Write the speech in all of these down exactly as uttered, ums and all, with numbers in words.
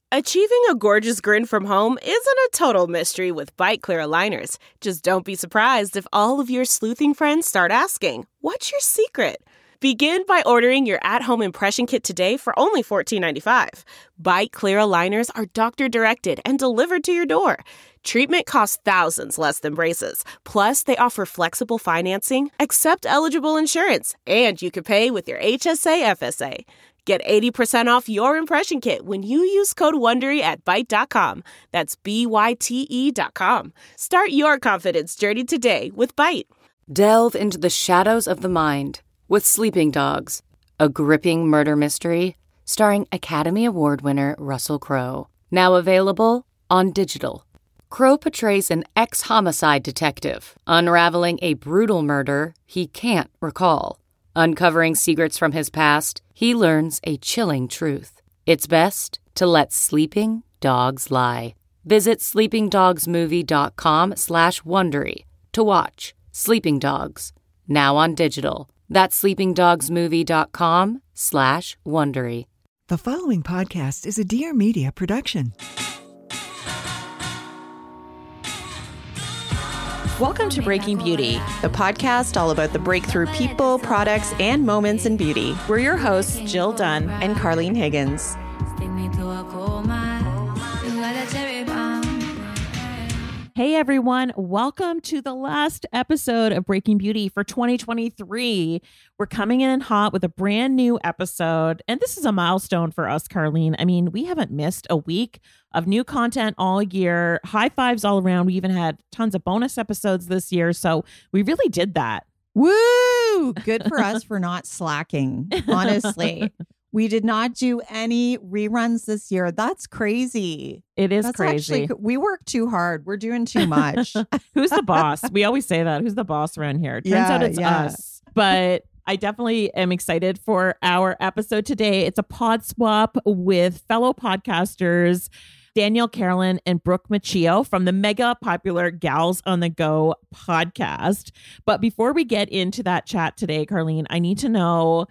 Achieving a gorgeous grin from home isn't a total mystery with Byte Clear aligners. Just don't be surprised if all of your sleuthing friends start asking, "What's your secret?" Begin by ordering your at-home impression kit today for only fourteen ninety-five. Byte Clear aligners are doctor-directed and delivered to your door. Treatment costs thousands less than braces. Plus, they offer flexible financing, accept eligible insurance, and you can pay with your H S A F S A. Get eighty percent off your impression kit when you use code WONDERY at byte dot com. That's B Y T E dot com. Start your confidence journey today with Byte. Delve into the shadows of the mind with Sleeping Dogs, a gripping murder mystery starring Academy Award winner Russell Crowe. Now available on digital. Crowe portrays an ex-homicide detective unraveling a brutal murder he can't recall. Uncovering secrets from his past, he learns a chilling truth. It's best to let sleeping dogs lie. Visit sleepingdogsmovie.com slash Wondery to watch Sleeping Dogs, now on digital. That's sleepingdogsmovie.com slash Wondery. The following podcast is a Dear Media production. Welcome to Breaking Beauty, the podcast all about the breakthrough people, products, and moments in beauty. We're your hosts, Jill Dunn and Carlene Higgins. Hey everyone, welcome to the last episode of Breaking Beauty for twenty twenty-three. We're coming in hot with a brand new episode, and this is a milestone for us, Carlene. I mean, we haven't missed a week of new content all year. High fives all around. We even had tons of bonus episodes this year, so we really did that. Woo! Good for us for not slacking, honestly. We did not do any reruns this year. That's crazy. It is That's crazy. Actually, we work too hard. We're doing too much. Who's the boss? We always say that. Who's the boss around here? Turns Yeah, out it's yeah. us. But I definitely am excited for our episode today. It's a pod swap with fellow podcasters Danielle Carolyn and Brooke Machio from the mega popular Gals on the Go podcast. But before we get into that chat today, Carlene, I need to know,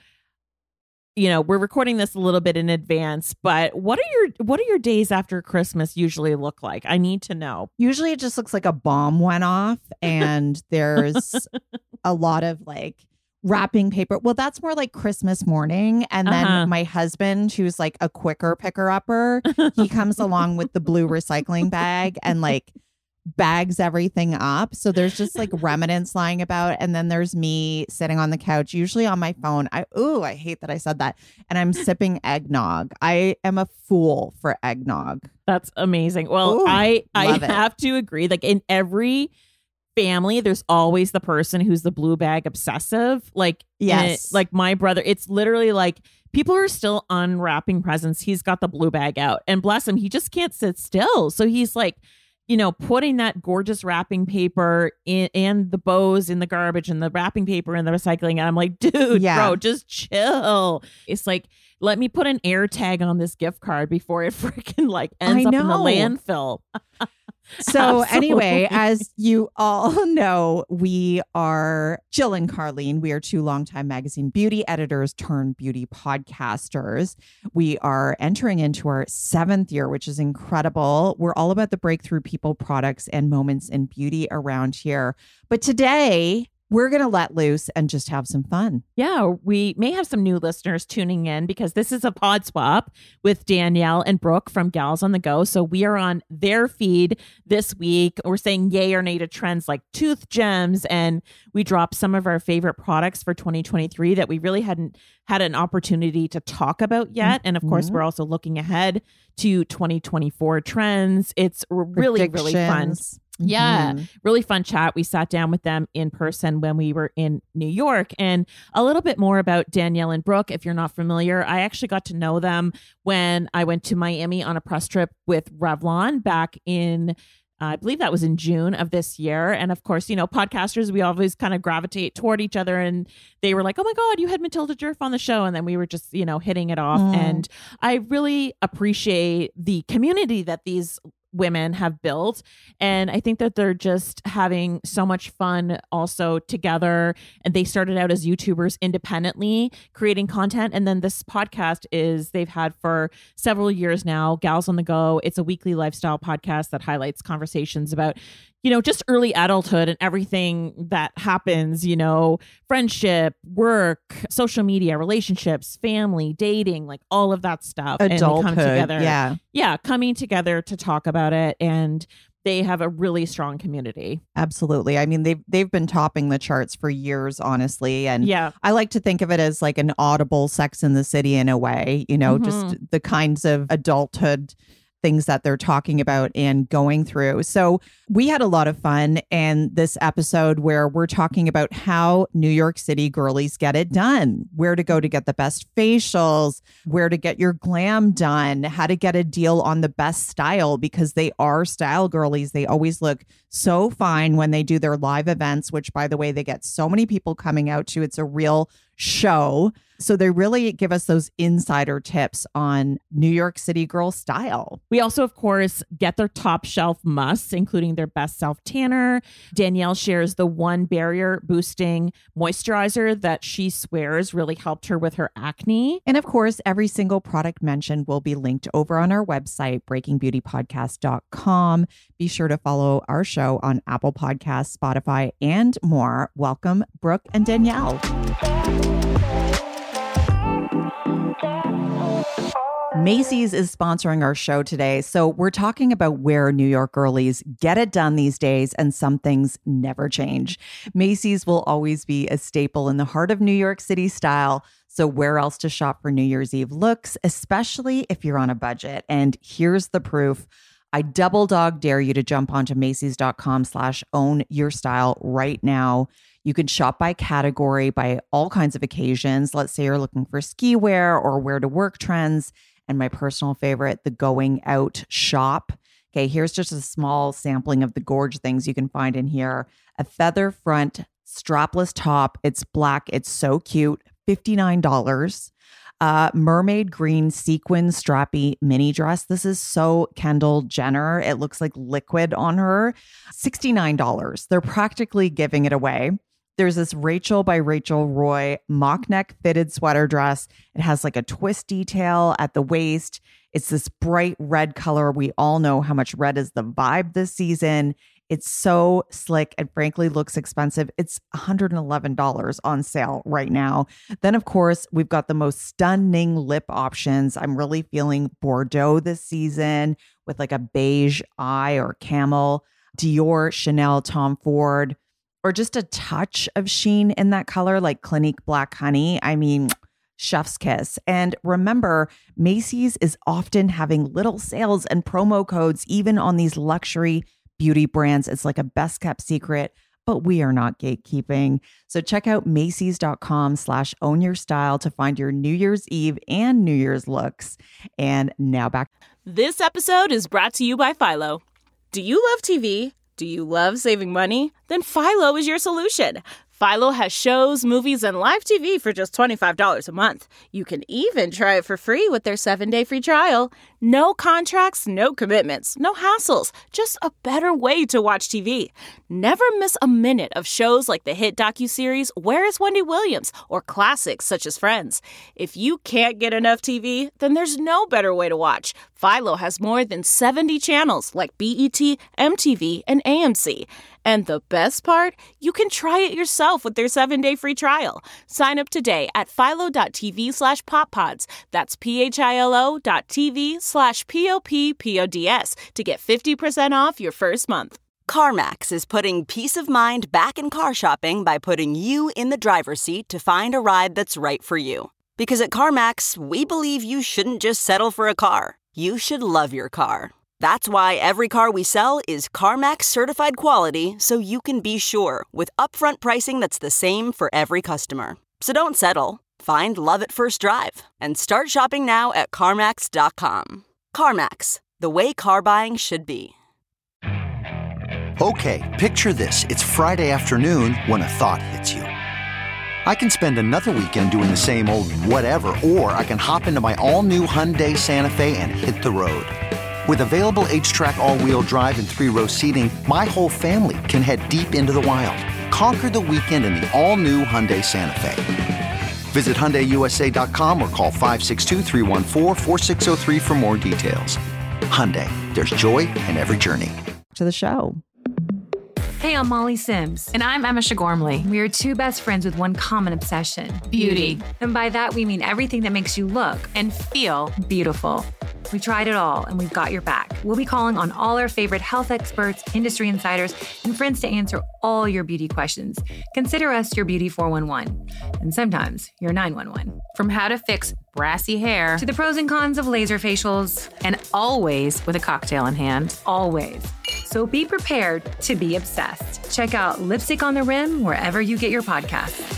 you know, we're recording this a little bit in advance, but what are your what are your days after Christmas usually look like? I need to know. Usually it just looks like a bomb went off and there's a lot of like wrapping paper. Well, that's more like Christmas morning. And then Uh-huh. my husband, who's like a quicker picker upper, he comes along with the blue recycling bag and like bags everything up. So there's just like remnants lying about. And then there's me sitting on the couch, usually on my phone. I, ooh, I hate that I said that. And I'm sipping eggnog. I am a fool for eggnog. That's amazing. Well, Ooh, I I love it. have to agree. Like in every family, there's always the person who's the blue bag obsessive. Like Yes. it- like my brother. It's literally like people are still unwrapping presents. He's got the blue bag out, and bless him, he just can't sit still. So he's like, you know, putting that gorgeous wrapping paper in and the bows in the garbage and the wrapping paper in the recycling. And I'm like, dude, Yeah. bro, just chill. It's like, let me put an air tag on this gift card before it freaking like ends I up in the know. landfill. So anyway, Absolutely. as you all know, we are Jill and Carlene. We are two longtime magazine beauty editors turned beauty podcasters. We are entering into our seventh year, which is incredible. We're all about the breakthrough people, products, and moments in beauty around here. But today, we're going to let loose and just have some fun. Yeah, we may have some new listeners tuning in because this is a pod swap with Danielle and Brooke from Gals on the Go. So we are on their feed this week. We're saying yay or nay to trends like tooth gems, and we dropped some of our favorite products for twenty twenty-three that we really hadn't had an opportunity to talk about yet. And of course, Mhm. we're also looking ahead to twenty twenty-four trends. It's really, really fun. Predictions. Yeah, Mhm. really fun chat. We sat down with them in person when we were in New York. And a little bit more about Danielle and Brooke, if you're not familiar. I actually got to know them when I went to Miami on a press trip with Revlon back in, uh, I believe that was in June of this year. And of course, you know, podcasters, we always kind of gravitate toward each other. And they were like, oh my God, you had Matilda Jerf on the show. And then we were just, you know, hitting it off. Mm. And I really appreciate the community that these women have built. And I think that they're just having so much fun also together. And they started out as YouTubers independently creating content. And then this podcast is they've had for several years now, Gals on the Go. It's a weekly lifestyle podcast that highlights conversations about, you know, just early adulthood and everything that happens, you know, friendship, work, social media, relationships, family, dating, like all of that stuff. Adulthood, and they come together. Yeah. Yeah, coming together to talk about it. And they have a really strong community. Absolutely. I mean, they've they've been topping the charts for years, honestly. And yeah, I like to think of it as like an audible Sex and the City in a way, you know, Mhm. just the kinds of adulthood things that they're talking about and going through. So we had a lot of fun in this episode where we're talking about how New York City girlies get it done, where to go to get the best facials, where to get your glam done, how to get a deal on the best style, because they are style girlies. They always look so fine when they do their live events, which, by the way, they get so many people coming out to. It's a real show. So they really give us those insider tips on New York City girl style. we also, of course, get their top shelf musts, including their best self tanner. Danielle shares the one barrier boosting moisturizer that she swears really helped her with her acne. And of course, every single product mentioned will be linked over on our website, breaking beauty podcast dot com. Be sure to follow our show on Apple Podcasts, Spotify, and more. Welcome, Brooke and Danielle. Macy's is sponsoring our show today. So we're talking about where New York girlies get it done these days, and some things never change. Macy's will always be a staple in the heart of New York City style. So where else to shop for New Year's Eve looks, especially if you're on a budget? And here's the proof. I double dog dare you to jump onto Macy's.com slash own your style right now. You can shop by category, by all kinds of occasions. Let's say you're looking for ski wear or wear to work trends. And my personal favorite, the going out shop. Okay, here's just a small sampling of the gorge things you can find in here. A feather front strapless top. It's black. It's so cute. fifty-nine dollars. Uh, mermaid green sequin strappy mini dress. This is so Kendall Jenner. It looks like liquid on her. sixty-nine dollars. They're practically giving it away. There's this Rachel by Rachel Roy mock neck fitted sweater dress. It has like a twist detail at the waist. It's this bright red color. We all know how much red is the vibe this season. It's so slick and frankly looks expensive. It's one hundred eleven dollars on sale right now. Then, of course, we've got the most stunning lip options. I'm really feeling Bordeaux this season with like a beige eye or camel. Dior, Chanel, Tom Ford, or just a touch of sheen in that color, like Clinique Black Honey. I mean, chef's kiss. And remember, Macy's is often having little sales and promo codes, even on these luxury beauty brands. It's like a best kept secret, but we are not gatekeeping. So check out Macy's.com slash own your style to find your New Year's Eve and New Year's looks. And now back. This episode is brought to you by Philo. Do you love T V? Do you love saving money? Then Philo is your solution. Philo has shows, movies, and live T V for just twenty-five dollars a month. You can even try it for free with their seven-day free trial. No contracts, no commitments, no hassles. Just a better way to watch T V. Never miss a minute of shows like the hit docuseries Where is Wendy Williams? Or classics such as Friends. If you can't get enough T V, then there's no better way to watch. Philo has more than seventy channels like B E T, M T V, and A M C. And the best part? You can try it yourself with their seven-day free trial. Sign up today at philo.tv slash poppods. That's P-H-I-L-O dot TV slash P-O-P-P-O-D-S to get fifty percent off your first month. CarMax is putting peace of mind back in car shopping by putting you in the driver's seat to find a ride that's right for you. Because at CarMax, we believe you shouldn't just settle for a car. You should love your car. That's why every car we sell is CarMax certified quality, so you can be sure with upfront pricing that's the same for every customer. So don't settle. Find love at first drive and start shopping now at CarMax dot com. CarMax, the way car buying should be. Okay, picture this. It's Friday afternoon when a thought hits you. I can spend another weekend doing the same old whatever, or I can hop into my all-new Hyundai Santa Fe and hit the road. With available H-Track all-wheel drive and three-row seating, my whole family can head deep into the wild. Conquer the weekend in the all-new Hyundai Santa Fe. Visit Hyundai U S A dot com or call five six two, three one four, four six zero three for more details. Hyundai, there's joy in every journey. To the show. Hey, I'm Molly Sims. And I'm Emma Shagormley. We are two best friends with one common obsession. Beauty. And by that, we mean everything that makes you look And feel. beautiful. We tried it all, and we've got your back. We'll be calling on all our favorite health experts, industry insiders, and friends to answer all your beauty questions. Consider us your beauty four one one, and sometimes your nine one one. From how to fix brassy hair To the pros and cons of laser facials, and always with a cocktail in hand. always. So be prepared to be obsessed. Check out Lipstick on the Rim wherever you get your podcasts.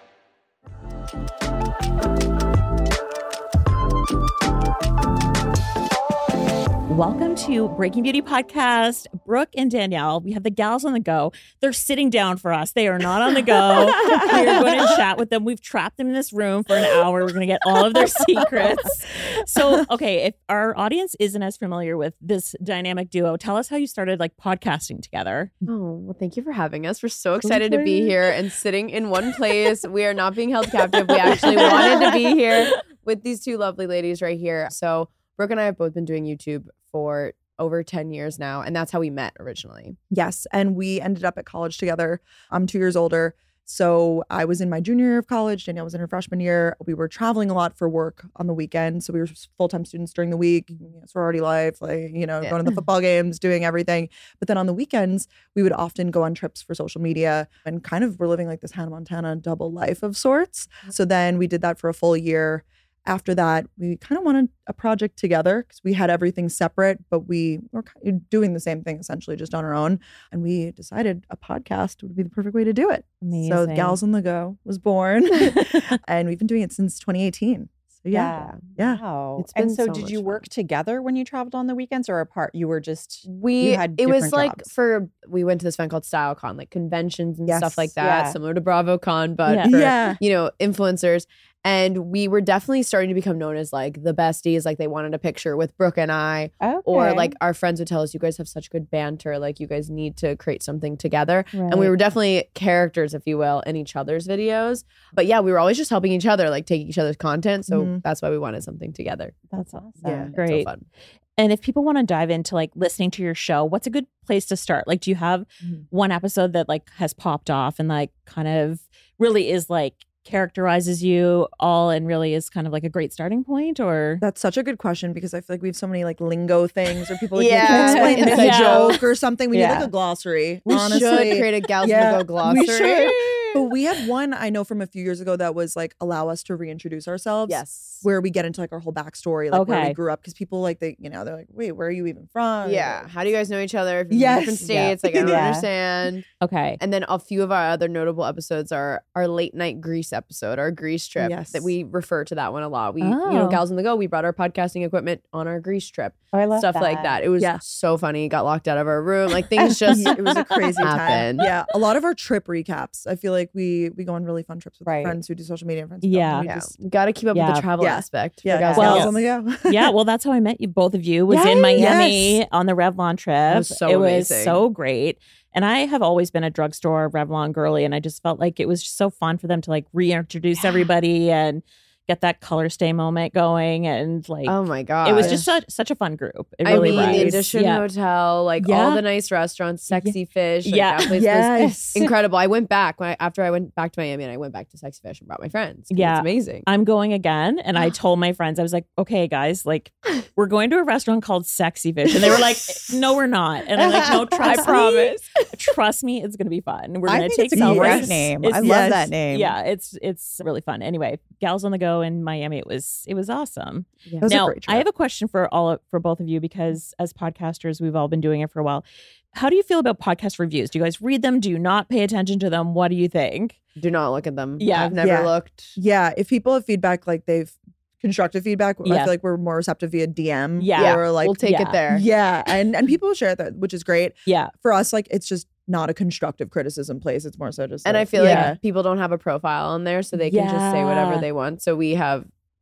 Welcome to Breaking Beauty Podcast. Brooke and Danielle, we have the gals on the go. They're sitting down for us. They are not on the go. We are going to chat with them. We've trapped them in this room for an hour. We're going to get all of their secrets. So, okay, if our audience isn't as familiar with this dynamic duo, tell us how you started like podcasting together. Oh, well, thank you for having us. We're so excited to be here and sitting in one place. We are not being held captive. We actually wanted to be here with these two lovely ladies right here. So Brooke and I have both been doing YouTube for over ten years now, and that's how we met originally. Yes, and we ended up at college together. I'm two years older, so I was in my junior year of college. Danielle was in her freshman year. We were traveling a lot for work on the weekend, so we were full-time students during the week, you know, sorority life, like, you know, Yeah. going to the football games, doing everything. But then on the weekends, we would often go on trips for social media and kind of were living like this Hannah Montana double life of sorts. So then we did that for a full year. After that, we kind of wanted a project together because we had everything separate, but we were kind of doing the same thing essentially just on our own. And we decided a podcast would be the perfect way to do it. Amazing. So Gals on the Go was born and we've been doing it since twenty eighteen. So yeah. Yeah. Wow. It's been and so, so did much you fun. work together when you traveled on the weekends or apart? You were just We you had it was different like jobs. for we went to this event called StyleCon, like conventions and Yes, stuff like that, yeah. similar to BravoCon, but Yeah. for Yeah. you know, influencers. And we were definitely starting to become known as like the besties. Like they wanted a picture with Brooke and I. Or Okay. like our friends would tell us, you guys have such good banter. Like you guys need to create something together. And we Right. were definitely characters, if you will, in each other's videos. But yeah, we were always just helping each other, like take each other's content. So Mhm. that's why we wanted something together. That's awesome. Yeah, it's Great. so fun. And if people want to dive into like listening to your show, what's a good place to start? Like, do you have Mhm. one episode that like has popped off and like kind of really is like characterizes you all and really is kind of like a great starting point? Or That's such a good question because I feel like we have so many like lingo things or people like Yeah. can explain this Yeah. joke or something. We need Yeah. like a glossary. We honestly. should create a Gals Yeah, on the Go glossary. we should. But we have one I know from a few years ago that was like allow us to reintroduce ourselves. Yes. Where we get into like our whole backstory, like where Okay. we grew up, because people like they, you know, they're like, wait, where are you even from? Yeah. How do you guys know each other? If you're Yes. from different Yeah. states, like I don't Yeah. understand. okay. And then a few of our other notable episodes are our late night Greece episode, our Greece trip. Yes. That we refer to that one a lot. We, you know, Oh. Gals on the Go, we brought our podcasting equipment on our Greece trip. Oh, I love Stuff like that. It was Yeah. so funny. Got locked out of our room. Like things just it was a crazy time. happened. Yeah, a lot of our trip recaps. I feel like we we go on really fun trips with Right. friends who do social media and friends. who don't, Yeah. and we Yeah. just- We got to keep up with Yeah. the travel Yeah. aspect. for yeah. Gals Well, Gals on the on the go. yeah, well, that's how I met you, both of you, was in Yay, Miami yes. on the Revlon trip. It was so it was amazing. so great. And I have always been a drugstore Revlon girly, and I just felt like it was just so fun for them to like reintroduce everybody and get that color stay moment going. And like, Oh my God. it was just such, such a fun group. It I really mean, was. the Edition yeah. Hotel, like Yeah. all the nice restaurants, Sexy Fish. Like, Yeah. That place Yes. was incredible. I went back when I, after I went back to Miami and I went back to Sexy Fish and brought my friends. 'Cause Yeah. It's amazing. I'm going again. And I told my friends, I was like, okay, guys, like, we're going to a restaurant called Sexy Fish. And they were like, no, we're not. And I'm like, no, trust I promise. me. Trust me, it's going to be fun. We're I going to think take it's a great selfies. name. It's- I love yes. that name. Yeah, it's it's really fun. Anyway, Gals on the Go in Miami, it was it was awesome. Yeah. That was a Now, great trip. I have a question for all of, for both of you because as podcasters, we've all been doing it for a while. How do you feel about podcast reviews? Do you guys read them? Do you not pay attention to them? What do you think? Do not look at them. Yeah. I've never Yeah. looked. Yeah, if people have feedback, like they've constructive feedback, I Yeah. feel like we're more receptive via D M. Yeah. or like we'll take yeah. it there. yeah, and and people share that, which is great. Yeah. For us, like it's just not a constructive criticism place. It's more so just And like, I feel yeah. like people don't have a profile on there, so they can just say whatever Yeah. they want. So we have,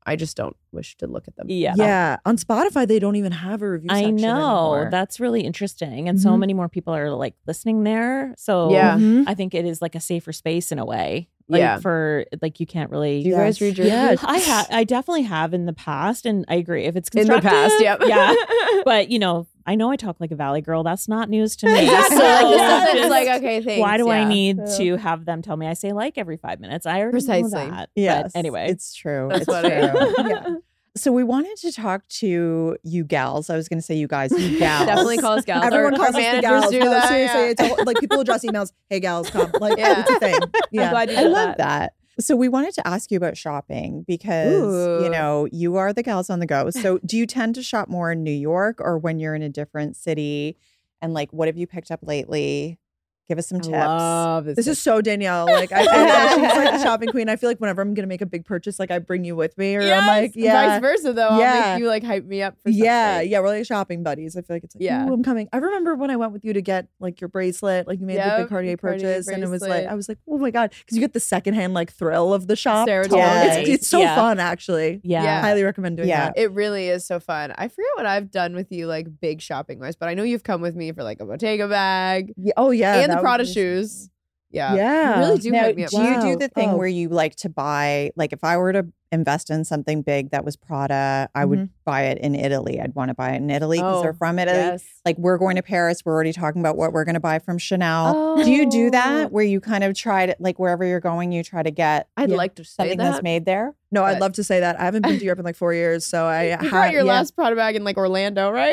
I just don't wish to look at them. Yeah. Yeah. On Spotify, they don't even have a review I section know. anymore. That's really interesting. And so Mhm. many more people are like listening there. So Yeah. Mhm. I think it is like a safer space in a way. Like Yeah. for like you can't really Do you guys read your Yeah. reviews? I have I definitely have in the past, and I agree. If it's In the constructive, past, yep. yeah. But you know, I know I talk like a Valley girl. That's not news to me. Exactly. So Like, this isn't just- like, okay, thanks. why do I yeah. need Yeah. to have them tell me I say like every five minutes? I already Precisely. know that. Yes. But anyway, It's true. That's it's what it true. is. Yeah. So we wanted to talk to you gals. I was going to say you guys, you gals. Definitely call us gals. Everyone Our- calls our us the managers gals. do No, that, seriously, yeah. it's a whole, like people address emails. Hey, gals, come. Like Yeah. it's a thing. Yeah. glad you I did love that. that. So we wanted to ask you about shopping because, Ooh. you know, you are the gals on the go. So do you tend to shop more in New York or when you're in a different city? And like, what have you picked up lately? Give us some tips. Love this. This is so Danielle. Like I feel like she's like the shopping queen. I feel like whenever I'm gonna make a big purchase, like I bring you with me, or I'm like, yeah, Vice versa, though. I'll Yeah. make you like hype me up for yeah, something. yeah. We're like shopping buddies. I feel like it's like, Yeah. yeah, I'm coming. I remember when I went with you to get like your bracelet, like you made the Yep, big Cartier Cartier purchase, and it was like, bracelet. I was like, oh my god, because you get the secondhand like thrill of the shop. Serotonin. Totally. It's, it's so Yeah. fun, actually. yeah. Yeah. Highly recommend doing Yeah. that. It really is so fun. I forget what I've done with you, like big shopping wise, but I know you've come with me for like a Bottega bag Yeah. Oh yeah, and the that Prada was- shoes. Yeah, Yeah. You really do Now, hype me up. do you do Wow. the thing Oh. where you like to buy, like if I were to invest in something big that was Prada, I would buy it in Italy. I'd want to buy it in Italy because Oh, they're from Italy. Yes. Like we're going to Paris. We're already talking about what we're going to buy from Chanel. Do you do Oh. that where you kind of try to, like wherever you're going, you try to get I'd Yeah. like to say something that. that's made there? No, I'd But- love to say that. I haven't been to Europe in like four years, so I You had brought your yeah. last Prada bag in like Orlando, right?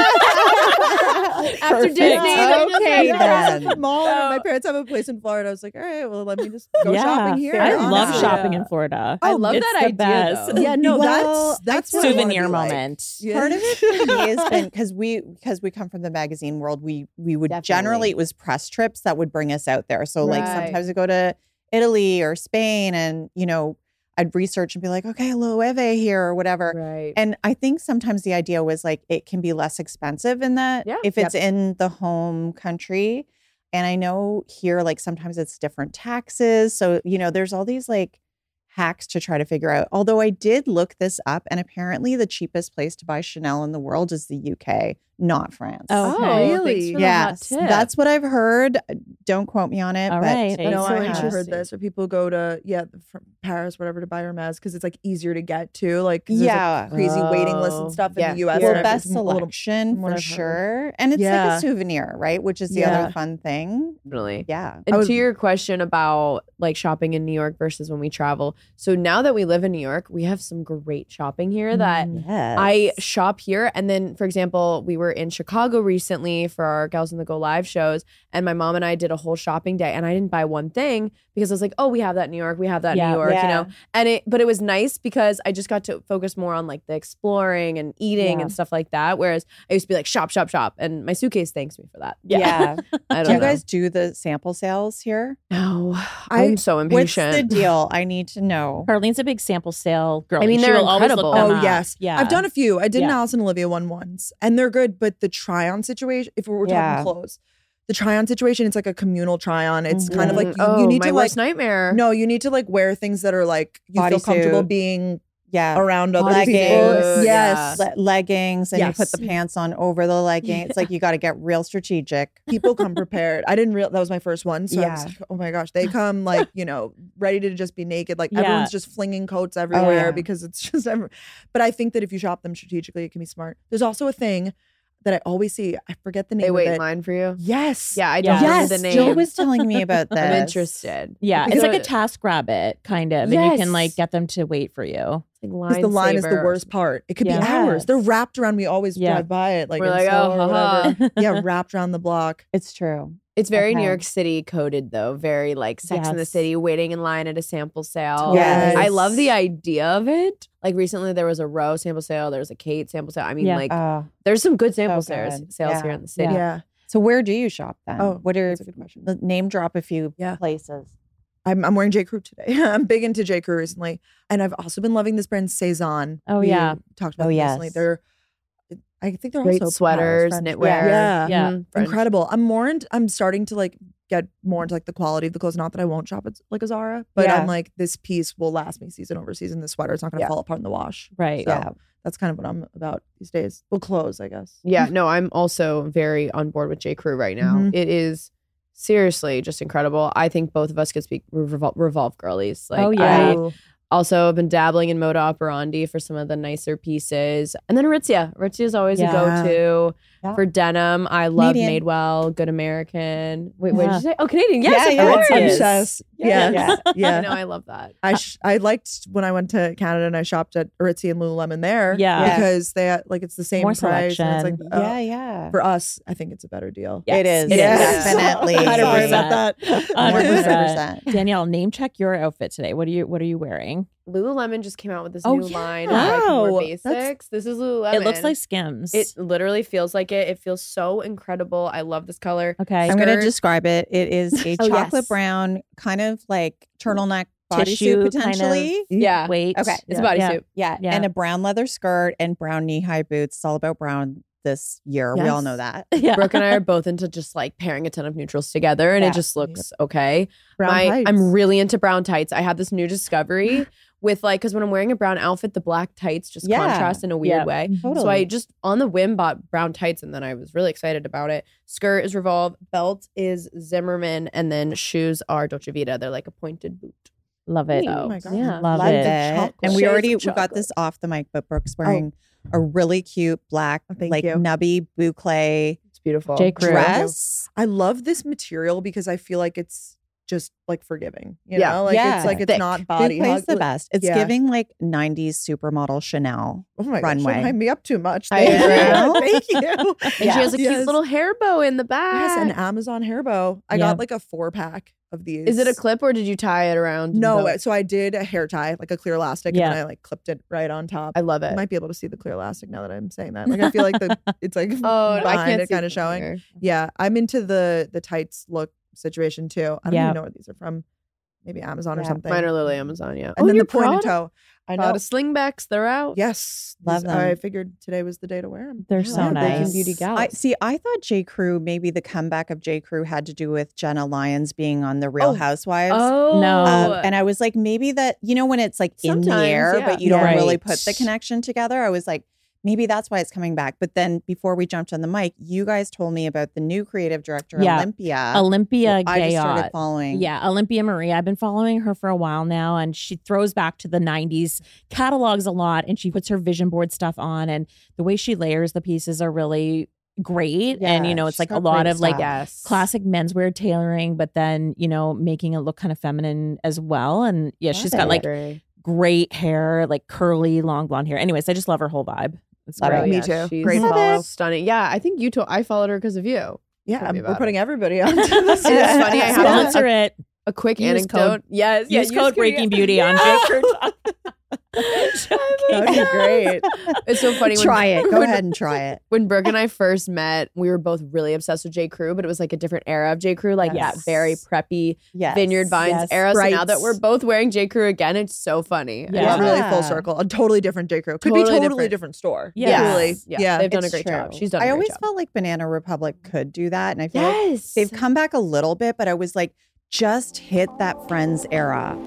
After Perfect. Disney, they just Okay, like- then. Mall, and my Oh. parents have a place in Florida. I was like, all right, well, let me just go Yeah. shopping here. I Fair love enough. shopping Yeah. in Florida. I love It's that the idea, best. though. Yeah, no, Well, that's that's I what I wanna Souvenir be like. moment. Yeah. Part of it for me has been because we because we come from the magazine world. We we would Definitely. generally it was press trips that would bring us out there. So like Right. sometimes we go to Italy or Spain, and you know I'd research and be like, okay, Loewe here or whatever. Right. And I think sometimes the idea was like it can be less expensive in that Yeah. if it's in the home country. And I know here, like sometimes it's different taxes. So, you know, there's all these like hacks to try to figure out. Although I did look this up, and apparently the cheapest place to buy Chanel in the world is the U K, not France. Oh, Oh, really? thanks for Yes, the hot tip. that's what I've heard. Don't quote me on it. All but right. it's No, so I have interesting. heard this. Or people go to yeah from Paris, whatever, to buy Hermes because it's like easier to get to. Like 'cause there's, Yeah. like, crazy waiting lists Oh, and stuff yeah, in the U S. here. well, and best it's a little- selection from what for I've heard. sure. And it's like Yeah. a souvenir, right? Which is the Yeah. other fun thing. Definitely. Yeah. And I would- to your question about like shopping in New York versus when we travel. So now that we live in New York, we have some great shopping here that Yes. I shop here. And then, for example, we were in Chicago recently for our Gals in the Go live shows. And my mom and I did a whole shopping day. And I didn't buy one thing because I was like, oh, we have that in New York. We have that in Yeah. New York, Yeah. you know? And it, but it was nice because I just got to focus more on like the exploring and eating Yeah. and stuff like that. Whereas I used to be like, shop, shop, shop. And my suitcase thanks me for that. Yeah. I don't Do you know. guys do the sample sales here? No, I- I'm so What's impatient. the deal? I need to know. Carlene's a big sample sale girl. I mean, and she they're will always look incredible. them Oh up. yes, Yeah. I've done a few. I did an Yeah. Alice and Olivia one once, and they're good. But the try-on situation, if we were Yeah. talking clothes, the try-on situation, it's like a communal try-on. It's kind of like you, oh, you need my to like worst nightmare. no, you need to like wear things that are like you feel Bodysuit. comfortable being Yeah. around other Leggings. people. Yeah. Yes. Le- leggings, and you put Yes. the pants on over the leggings. It's like you got to get real strategic. People come prepared. I didn't real that was my first one. So I was Yeah. like, oh my gosh. They come like, you know, ready to just be naked. Like Yeah. everyone's just flinging coats everywhere yeah. because it's just ever but I think that if you shop them strategically, it can be smart. There's also a thing that I always see. I forget the name They wait of in it. line for you. Yes. Yeah, I don't Yes. remember Yes, the name. Jill was telling me about this. I'm interested. Yeah, Because it's like a it- task rabbit kind of, and you Yes. can like get them to wait for you. Like Because the line is the saver. worst part. It could Yes. be hours. They're wrapped around. We always Yeah. drive by it. Like, We're in like, Seoul oh, or haha. whatever. Yeah, wrapped around the block. It's true. It's very New Okay. York City coded though. Very like Sex in the Yes. City, waiting in line at a sample sale. Yes. I love the idea of it. Like recently there was a Row sample sale, there was a Kate sample sale. I mean, Yeah. like Uh, there's some good sample So sales, good. sales Yeah. here in the city. Yeah. so where do you shop then? Oh, what are that's a good question. the name drop a few Yeah. places? I'm, I'm wearing J. Crew today. I'm big into J. Crew recently. And I've also been loving this brand Saison. Oh, We yeah. talked about Oh, them yes. recently. They're I think they're Great also sweaters, Paris, French. knitwear. Yeah. Yeah. Mhm. French. Incredible. I'm more into, I'm starting to like get more into like the quality of the clothes. Not that I won't shop at like a Zara, but Yeah. I'm like, this piece will last me season over season. This sweater, it's not going to Yeah. fall apart in the wash. Right. So Yeah. that's kind of what I'm about these days. Well, clothes, I guess. Yeah, no, I'm also very on board with J. Crew right now. Mhm. It is seriously just incredible. I think both of us could speak Revol- Revolve girlies. Like, Oh, yeah. I also have been dabbling in Moda Operandi for some of the nicer pieces. And then Aritzia. Aritzia is always Yeah. a go-to. Yeah. For denim, I love Canadian. Madewell, Good American. Wait, what did Yeah. you say? Oh, Canadian. Yes, Yeah, of yeah, course. I'm Aritzia. obsessed. Yeah. Yeah. Yeah. I know, I love that. I sh- I liked when I went to Canada and I shopped at Aritzia and Lululemon there. Yeah. Because they had, like it's the same More price. And it's like, selection. oh, Yeah, yeah. for us, I think it's a better deal. Yes. It is. It is. Definitely. Sorry Sorry about that. one hundred one hundred percent. percent. Danielle, name check your outfit today. What are you What are you wearing? Lululemon just came out with this Oh, new yeah. line of like Wow. more That's- basics. This is Lululemon. It looks like Skims. It literally feels like it. It feels so incredible. I love this color. okay. I'm going to Skirt. describe it. It is a Oh, chocolate yes. brown, kind of like turtleneck Tissue bodysuit kind of- potentially. Yeah. Wait. Okay. It's Yeah. a Yeah. bodysuit. Yeah. Yeah. And a brown leather skirt and brown knee-high boots. It's all about brown this year. We all Yes. know that. Yeah. Brooke and I are both into just like pairing a ton of neutrals together, and Yeah. it just looks okay. Brown My, tights. I'm really into brown tights. I had this new discovery with like, because when I'm wearing a brown outfit, the black tights just Yeah. contrast in a weird Yeah. way. Totally. So I just on the whim bought brown tights, and then I was really excited about it. Skirt is Revolve, belt is Zimmerman, and then shoes are Dolce Vita. They're like a pointed boot. Love it. Oh my God. Yeah. Love Love it. it. Chocolate. And we Shades already of we got chocolate. this off the mic, but Brooke's wearing a really cute black, Oh, thank like you. nubby boucle It's beautiful. J. Crew. dress. I love this material because I feel like it's just like forgiving. You Yeah. know, like Yeah. it's like it's Thick. not body Boucle's hug. the best. It's Yeah. giving like nineties supermodel Chanel. Oh my gosh, runway. don't hype me up too much. I Thank agree. you. Thank you. And she has a cute Yes. little hair bow in the back. Yes, an Amazon hair bow. I Yeah. got like a four pack of these. Is it a clip or did you tie it around? No, both? so I did a hair tie, like a clear elastic, Yeah. and then I like clipped it right on top. I love it. You might be able to see the clear elastic now that I'm saying that. Like I feel like the it's like Oh, I behind can't it see kind of from showing. here. Yeah, I'm into the the tights look situation too. I don't Yeah. even know where these are from. Maybe Amazon or Yeah. something. Mine are literally Amazon, yeah. and Oh, then you're the pointed Prada? toe. I know. Prada slingbacks, they're out. Yes, Love These- I them. figured today was the day to wear them. They're Yeah, so Breaking nice. Beauty gals. I see. I thought J. Crew, maybe the comeback of J. Crew had to do with Jenna Lyons being on The Real Oh. Housewives. Oh No. Um, and I was like, maybe that, you know, when it's like in the Sometimes, air, yeah. but you don't Right. really put the connection together. I was like, maybe that's why it's coming back. But then before we jumped on the mic, you guys told me about the new creative director, Yeah. Olympia. Olympia I just started Gayot. following. Yeah, Olympia Marie. I've been following her for a while now, and she throws back to the nineties catalogs a lot, and she puts her vision board stuff on, and the way she layers the pieces are really great. Yeah, and you know, it's she's like a got lot great of like style. yes. classic menswear tailoring, but then you know, making it look kind of feminine as well. And yeah, she's Love got it. like Agree. great hair, like curly, long blonde hair. Anyways, I just love her whole vibe. It's Love great. it. Me yeah, too. she's Great Love follow. it. Stunning. Yeah, I think you told I followed her because of you. Yeah, Told me we're about putting it. everybody on this. It's funny, I have a- Sponsor it. A quick Use anecdote. code- yes, yeah, Use code code- Breaking Beauty on J. Crew. That'd be great. It's so funny. When, Try it. Go when- ahead and try it. When Brooke and I first met, we were both really obsessed with J. Crew, but it was like a different era of J. Crew, like Yes. that very preppy Yes. Vineyard Vines Yes. era. So now that Brights. we're both wearing J. Crew again, it's so funny. It's Yeah. really full Yeah. circle. A totally different J. Crew. Could Totally be totally different. different, store. Yeah. Really. Yeah, Yeah. they've done a It's great job. true. She's done a I great always job. felt like Banana Republic could do that. And I feel like Yes. they've come back a little bit, but I was like, just hit that Friends era.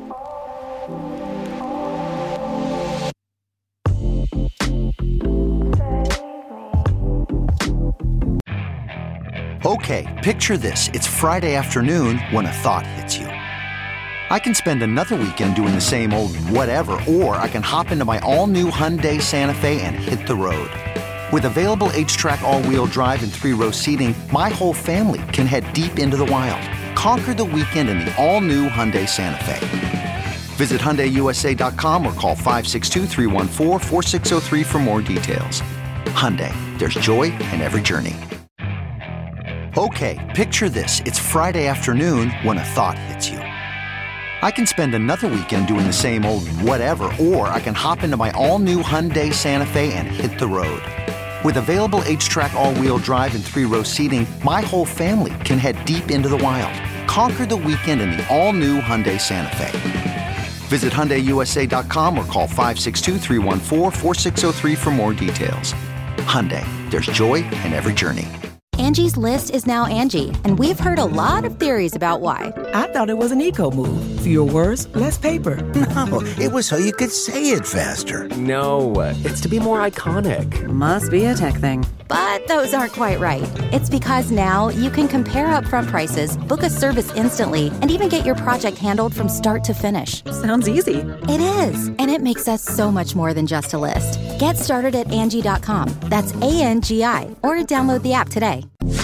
Okay, picture this. It's Friday afternoon when a thought hits you. I can spend another weekend doing the same old whatever, or I can hop into my all-new Hyundai Santa Fe and hit the road. With available H-Track all-wheel drive and three-row seating, my whole family can head deep into the wild. Conquer the weekend in the all-new Hyundai Santa Fe. Visit Hyundai U S A dot com or call five six two, three one four, four six zero three for more details. Hyundai, there's joy in every journey. Okay, picture this. It's Friday afternoon when a thought hits you. I can spend another weekend doing the same old whatever, or I can hop into my all-new Hyundai Santa Fe and hit the road. With available H-Track all-wheel drive and three-row seating, my whole family can head deep into the wild. Conquer the weekend in the all-new Hyundai Santa Fe. Visit Hyundai U S A dot com or call five six two, three one four, four six zero three for more details. Hyundai, there's joy in every journey. Angie's List is now Angie, and we've heard a lot of theories about why. I thought it was an eco move. Fewer words, less paper. No, it was so you could say it faster. No, it's to be more iconic. Must be a tech thing. But those aren't quite right. It's because now you can compare upfront prices, book a service instantly, and even get your project handled from start to finish. Sounds easy. It is, and it makes us so much more than just a list. Get started at Angie dot com. That's A N G I, or download the app today.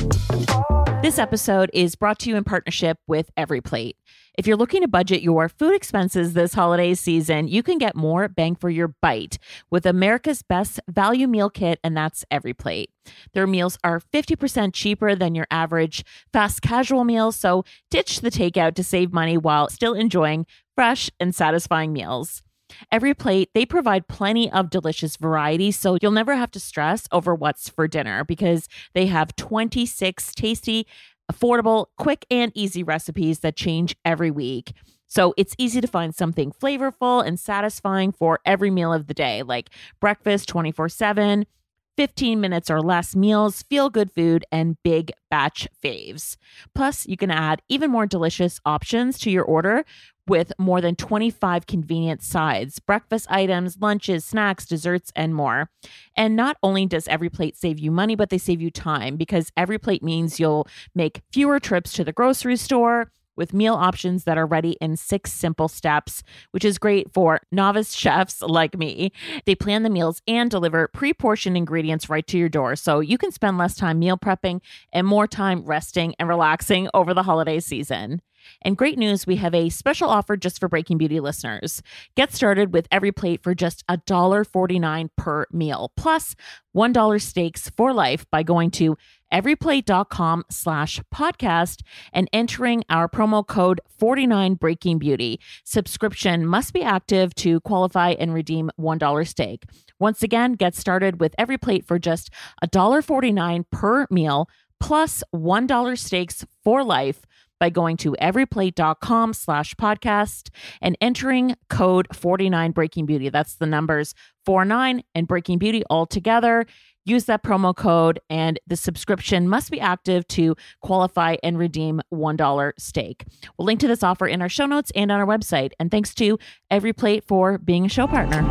This episode is brought to you in partnership with EveryPlate. If you're looking to budget your food expenses this holiday season, you can get more bang for your bite with America's best value meal kit, and that's EveryPlate. Their meals are fifty percent cheaper than your average fast casual meal, so ditch the takeout to save money while still enjoying fresh and satisfying meals. EveryPlate, they provide plenty of delicious variety, so you'll never have to stress over what's for dinner because they have twenty-six tasty, affordable, quick, and easy recipes that change every week. So it's easy to find something flavorful and satisfying for every meal of the day, like breakfast twenty-four seven, fifteen minutes or less meals, feel-good food, and big batch faves. Plus, you can add even more delicious options to your order with more than twenty-five convenient sides, breakfast items, lunches, snacks, desserts, and more. And not only does EveryPlate save you money, but they save you time because EveryPlate means you'll make fewer trips to the grocery store with meal options that are ready in six simple steps, which is great for novice chefs like me. They plan the meals and deliver pre-portioned ingredients right to your door, so you can spend less time meal prepping and more time resting and relaxing over the holiday season. And great news, we have a special offer just for Breaking Beauty listeners. Get started with EveryPlate for just one dollar and forty-nine cents per meal, plus one dollar steaks for life by going to everyplate.com slash podcast and entering our promo code forty-nine Breaking Beauty. Subscription must be active to qualify and redeem one dollar steak. Once again, get started with EveryPlate for just one dollar and forty-nine cents per meal, plus one dollar steaks for life by going to everyplate.com slash podcast and entering code forty-nine Breaking Beauty. That's the numbers forty-nine and Breaking Beauty all together. Use that promo code, and the subscription must be active to qualify and redeem one dollar steak. We'll link to this offer in our show notes and on our website. And thanks to EveryPlate for being a show partner.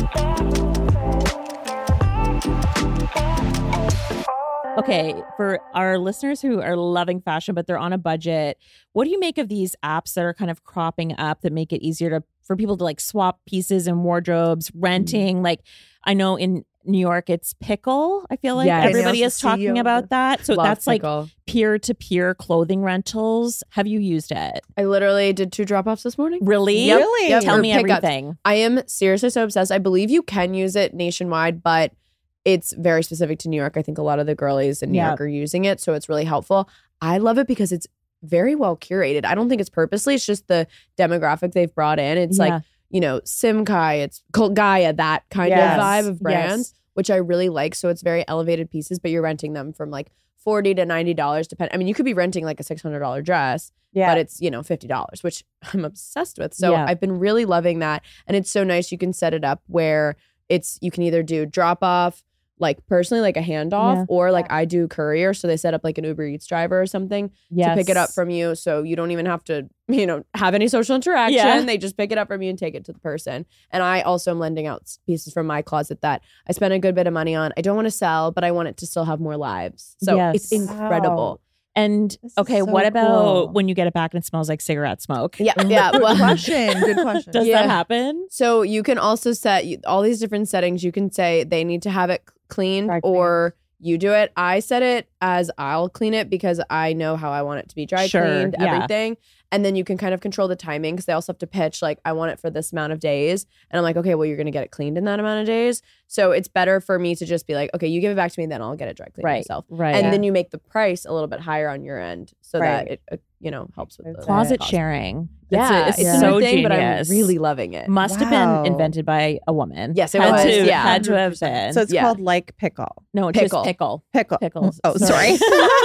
Okay, for our listeners who are loving fashion, but they're on a budget, what do you make of these apps that are kind of cropping up that make it easier to for people to like swap pieces and wardrobes, renting? Like, I know in New York, it's Pickle. I feel like Yes. everybody Danielle's is the C E O talking of about that. So Love that's Pickle. like peer-to-peer clothing rentals. Have you used it? I literally did two drop-offs this morning. Really? Yep. Really? Yep. Tell Or me pickups. everything. I am seriously so obsessed. I believe you can use it nationwide, but it's very specific to New York. I think a lot of the girlies in New Yeah. York are using it, so it's really helpful. I love it because it's very well curated. I don't think it's purposely. It's just the demographic they've brought in. It's Yeah. like, you know, Simkai, it's Cult Gaia, that kind Yes. of vibe of Yes. brands, which I really like. So it's very elevated pieces, but you're renting them from like forty to ninety dollars depend. I mean, you could be renting like a six hundred dollars dress, Yeah. but it's, you know, fifty dollars, which I'm obsessed with. So Yeah. I've been really loving that. And it's so nice. You can set it up where it's, you can either do drop off, like personally, like a handoff, Yeah. or like I do courier. So they set up like an Uber Eats driver or something to pick it up Yes. from you. So you don't even have to, you know, have any social interaction. Yeah. They just pick it up from you and take it to the person. And I also am lending out s- pieces from my closet that I spend a good bit of money on. I don't want to sell, but I want it to still have more lives. So Yes. it's incredible. Wow. And This is okay, so what about cool. when you get it back and it smells like cigarette smoke? Yeah, yeah. Good Well, question. Good question. Does Yeah. that happen? so you can also set you- all these different settings. You can say they need to have it c- cleaned Dry or you do it. I set it as I'll clean it because I know how I want it to be dry Sure, cleaned, yeah. everything. And then you can kind of control the timing because they also have to pitch like, I want it for this amount of days. And I'm like, okay, well, you're going to get it cleaned in that amount of days. So it's better for me to just be like, okay, you give it back to me, then I'll get it dry cleaned Right. myself. Right. And then you make the price a little bit higher on your end so Right. that it, uh, you know, helps with the closet cost. sharing. Yeah, it's, it's, a, a so new thing, but I'm genius. really loving it. Must have Wow. been invented by a woman. Yes, it had was. To, Yeah. had to have been. So it's Yeah. called Like Pickle. no, it's Pickle. just pickle. Pickle. Pickles. Oh, sorry.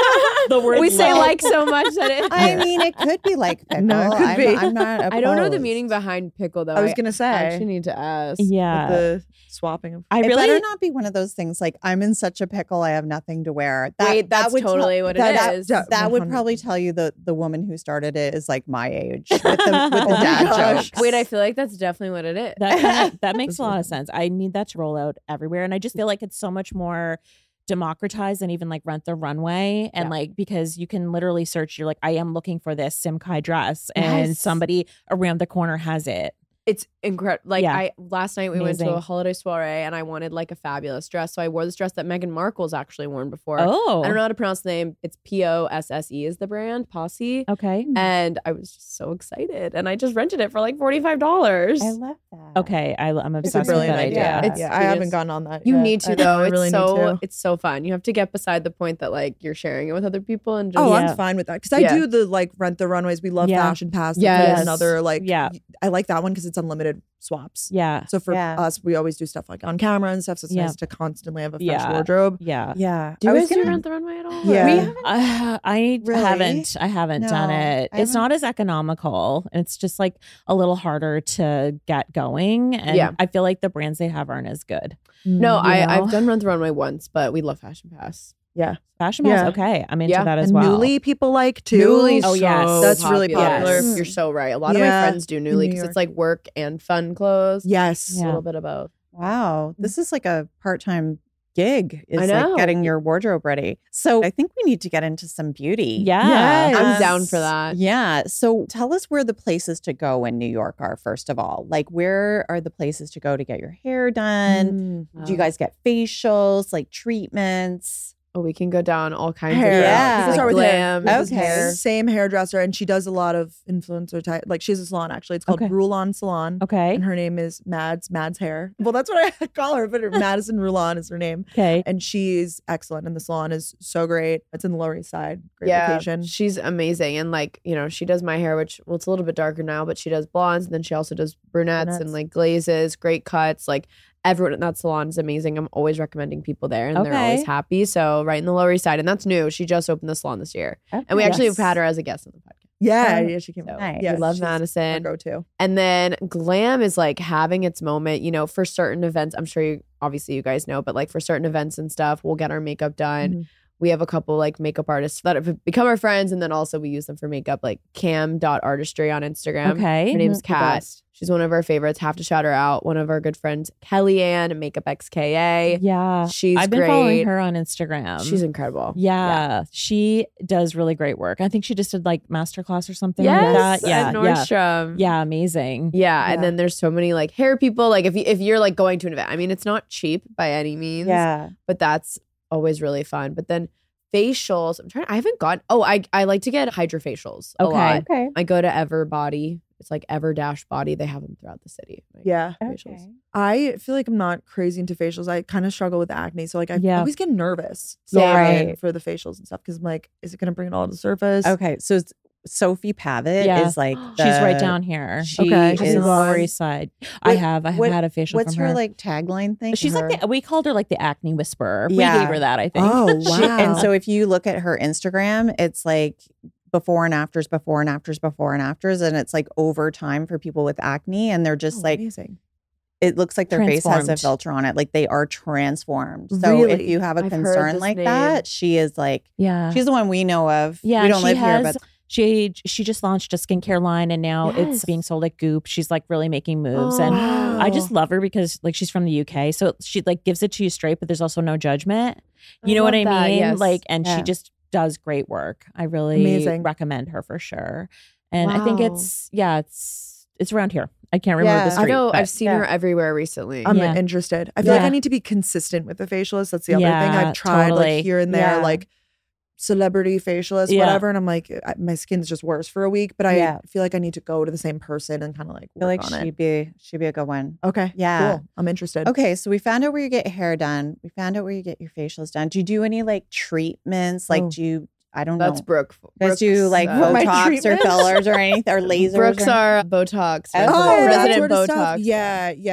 the word we say like. like so much that it. I mean, it could be like pickle. No, it could I'm, be. I'm not opposed. I don't know the meaning behind pickle though. I was gonna say. I actually need to ask. Yeah. The swapping of. I It really better not be one of those things like I'm in such a pickle I have nothing to wear. That, Wait, that's that would totally tell- what it that, is. That, that would one hundred probably tell you the the woman who started it is like my age with the, with the dad gosh. jokes. Wait, I feel like that's definitely what it is. that kinda, that makes a lot of sense. I need that to roll out everywhere, and I just feel like it's so much more democratized than even like Rent the Runway, and Yeah. like because you can literally search. You're like, I am looking for this Simkai dress, and Yes. somebody around the corner has it. It's incredible. Like Yeah. I last night we went to a Amazing. holiday soiree and I wanted like a fabulous dress. So I wore this dress that Meghan Markle's actually worn before. Oh, I don't know how to pronounce the name. It's P O S S E is the brand, Posse. Okay. And I was just so excited. And I just rented it for like forty-five dollars. I love that. Okay, I, I'm It's obsessed a with brilliant that idea. idea. It's yeah, I cute. haven't gotten on that. You yet. need to I- though. I It's really so need to. it's so fun. You have to get beside the point that like you're sharing it with other people and just Oh, Yeah. I'm fine with that because I Yeah. do the like Rent the Runways. We love Yeah. Fashion Pass. Like, Yes. there's another like Yeah. I like that one because it's unlimited swaps. Yeah, So for Yeah. us, we always do stuff like on camera and stuff. So it's Yeah. nice to constantly have a fresh Yeah. wardrobe. yeah. Yeah. do you I was guys do gonna- Rent the Runway at all? Yeah. We We haven't- Uh, I Really? haven't. I haven't done No, it. I It's not as economical. It's just like a little harder to get going. And Yeah. I feel like the brands they have aren't as good. No, You I, know? I've done Rent the Runway once, but we love Fashion Pass. Yeah. Fashion Pass, Yeah. okay. I'm into Yeah. that as And well. Newly people like too. Newly's Oh, so yes. That's really popular. popular. You're so right. A lot of Yeah. my friends do In Newly New because York. it's like work and fun clothes. Yes. It's a little bit of both. Wow, this is like a part-time gig. Is I know. like getting your wardrobe ready. So I think we need to get into some beauty. Yeah. I'm down for that. Yeah. So tell us where the places to go in New York are, first of all. Like, where are the places to go to get your hair done? Mm. Do you guys get facials, like treatments? Oh, we can go down all kinds Hair. of Yeah. We can like start with glam. hair. This is Okay. Same hairdresser, and she does a lot of influencer type. Like she has a salon actually. It's called Okay. Rulon Salon. Okay. And her name is Mads, Mads Hair. Well, that's what I call her, but her Madison Rulon is her name. Okay. And she's excellent. And the salon is so great. It's in the Lower East Side. Great Yeah, location. she's amazing. And like, you know, she does my hair, which, well, it's a little bit darker now, but she does blondes. And then she also does brunettes, Brunettes. and like glazes, great cuts. Like everyone at that salon is amazing. I'm always recommending people there and they're Okay. always happy. So right in the Lower East Side. And that's new. She just opened the salon this year. Okay. And we actually Yes. have had her as a guest on the podcast. Yeah, Oh, yeah, she came So out. nice. Yeah, we love she's our Madison. go-to. And then glam is like having its moment, you know, for certain events. I'm sure you, obviously you guys know, but like for certain events and stuff, we'll get our makeup done. Mhm. We have a couple like makeup artists that have become our friends. And then also we use them for makeup, like cam dot artistry on Instagram. Okay. Her name's Mhm. The Kat. best. She's one of our favorites. Have to shout her out. One of our good friends, Kellyanne, Makeup X K A. Yeah. She's I've been great. following her on Instagram. She's incredible. yeah, she does really great work. I think she just did like masterclass or something Yes, like that. Yeah. at Yeah. Nordstrom. Yeah. Amazing. Yeah, and Yeah. then there's so many like hair people. Like if you, if you're like going to an event, I mean, it's not cheap by any means. Yeah. but that's always really fun. But then facials, I'm trying. I haven't gone. Oh, I I like to get hydrofacials a Okay. lot. Okay. I go to Everbody. It's like Ever Dash Body. They have them throughout the city. Like, Yeah. facials. I feel like I'm not crazy into facials. I kind of struggle with acne. So like I Yeah. always get nervous. So Yeah. often Right. for the facials and stuff. Cause I'm like, is it gonna bring it all to the surface? Okay. So it's- Sophie Pavitt Yeah. is like She's right the- down here. She Okay. She's is, in the Lower East Side. I What- have. I have what- had a facial What's from her her. like tagline thing? She's Her- like the, we called her like the acne whisperer. Yeah. We gave her that, I think. Oh, She- wow. and so if you look at her Instagram, it's like before and afters, before and afters, before and afters, and it's like over time for people with acne, and they're just Oh, like amazing. it looks like their face has a Transformed. filter on it, like they are transformed. So if Really? you have a I've heard concern this like name. that, she is like Yeah. she's the one we know of. Yeah, we don't she live has, here, but she she just launched a skincare line and now Yes. it's being sold at Goop. She's like really making moves, and Oh. I just love her because like she's from the U K, so she like gives it to you straight, but there's also no judgment. You I know what love I that, mean? yes. Like, and Yeah. she just does great work. I really Amazing. recommend her for sure. And I think Wow. it's yeah, it's it's around here. I can't remember Yeah. the I street. know. but- I've seen yeah. her everywhere recently. I'm Yeah. interested. I feel like Yeah. I need to be consistent with the facialist. That's the other Yeah, thing. I've tried totally. like here and there, Yeah. like celebrity facialist, Yeah. whatever. And I'm like, I, my skin's just worse for a week, but I Yeah. feel like I need to go to the same person and kind of like I feel work like on she'd it. be she'd be a good one. Okay. Yeah. Cool. I'm interested. Okay, so we found out where you get your hair done. We found out where you get your facials done. Do you do any like treatments? Like, Oh. do you? I don't That's know. Brooke. You guys do Brooke's, like uh, My Botox or treatment? fillers or anything or lasers? Brooks or are Botox. Oh, Oh, that resident sort of Botox. stuff. Yeah, yeah.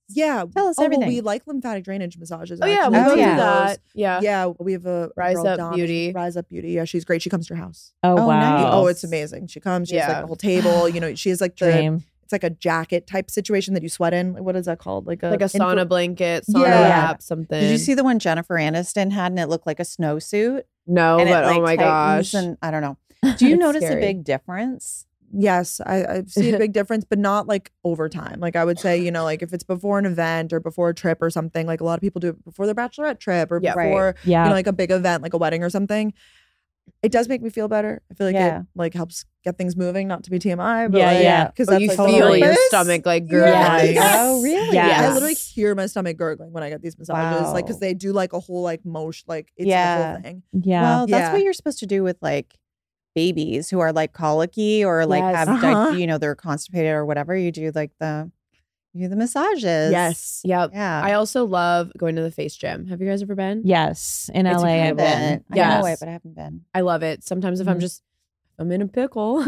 Yeah. Tell us oh, everything. Well, we like lymphatic drainage massages. Oh, yeah, actually. we go do do those. that. Yeah. Yeah. We have a Rise girl, Up Dami, Beauty. Rise Up Beauty. Yeah, she's great. She comes to your house. Oh, Oh, wow. nice. Oh, it's amazing. She comes. She has like Yeah. the whole table. You know, she has like the. Dream. It's like a jacket type situation that you sweat in. Like, what is that called? Like a Like a sauna infra- blanket, sauna Yeah. wrap, something. Did you see the one Jennifer Aniston had and it looked like a snowsuit? No, and but it, like, oh my tightens gosh. And I don't know. Do you It's notice scary. a big difference? Yes, I, I see a big difference, but not like over time. Like I would say, you know, like if it's before an event or before a trip or something, like a lot of people do it before their bachelorette trip or Yeah. before, Right. Yeah. you know, like a big event, like a wedding or something. It does make me feel better. I feel like Yeah. it like helps get things moving, not to be T M I, but Yeah, like, yeah. because Oh, that's you like feel the your purpose. stomach like Yes. gurgling. Oh, really? Yes. I literally hear my stomach gurgling when I get these massages, like Wow. because they do like a whole like motion, like it's Yeah. a whole thing. Yeah. Well, that's Yeah. what you're supposed to do with like babies who are like colicky or like Yes. have, di- Uh-huh. you know, they're constipated or whatever. You do like the, you do the massages. Yes. Yep. Yeah. I also love going to the face gym. Have you guys ever been? Yes. In It's L A, I've incredible. been. I Yes. know it, but I haven't been. I love it. Sometimes if I'm Mhm. just I'm in a pickle.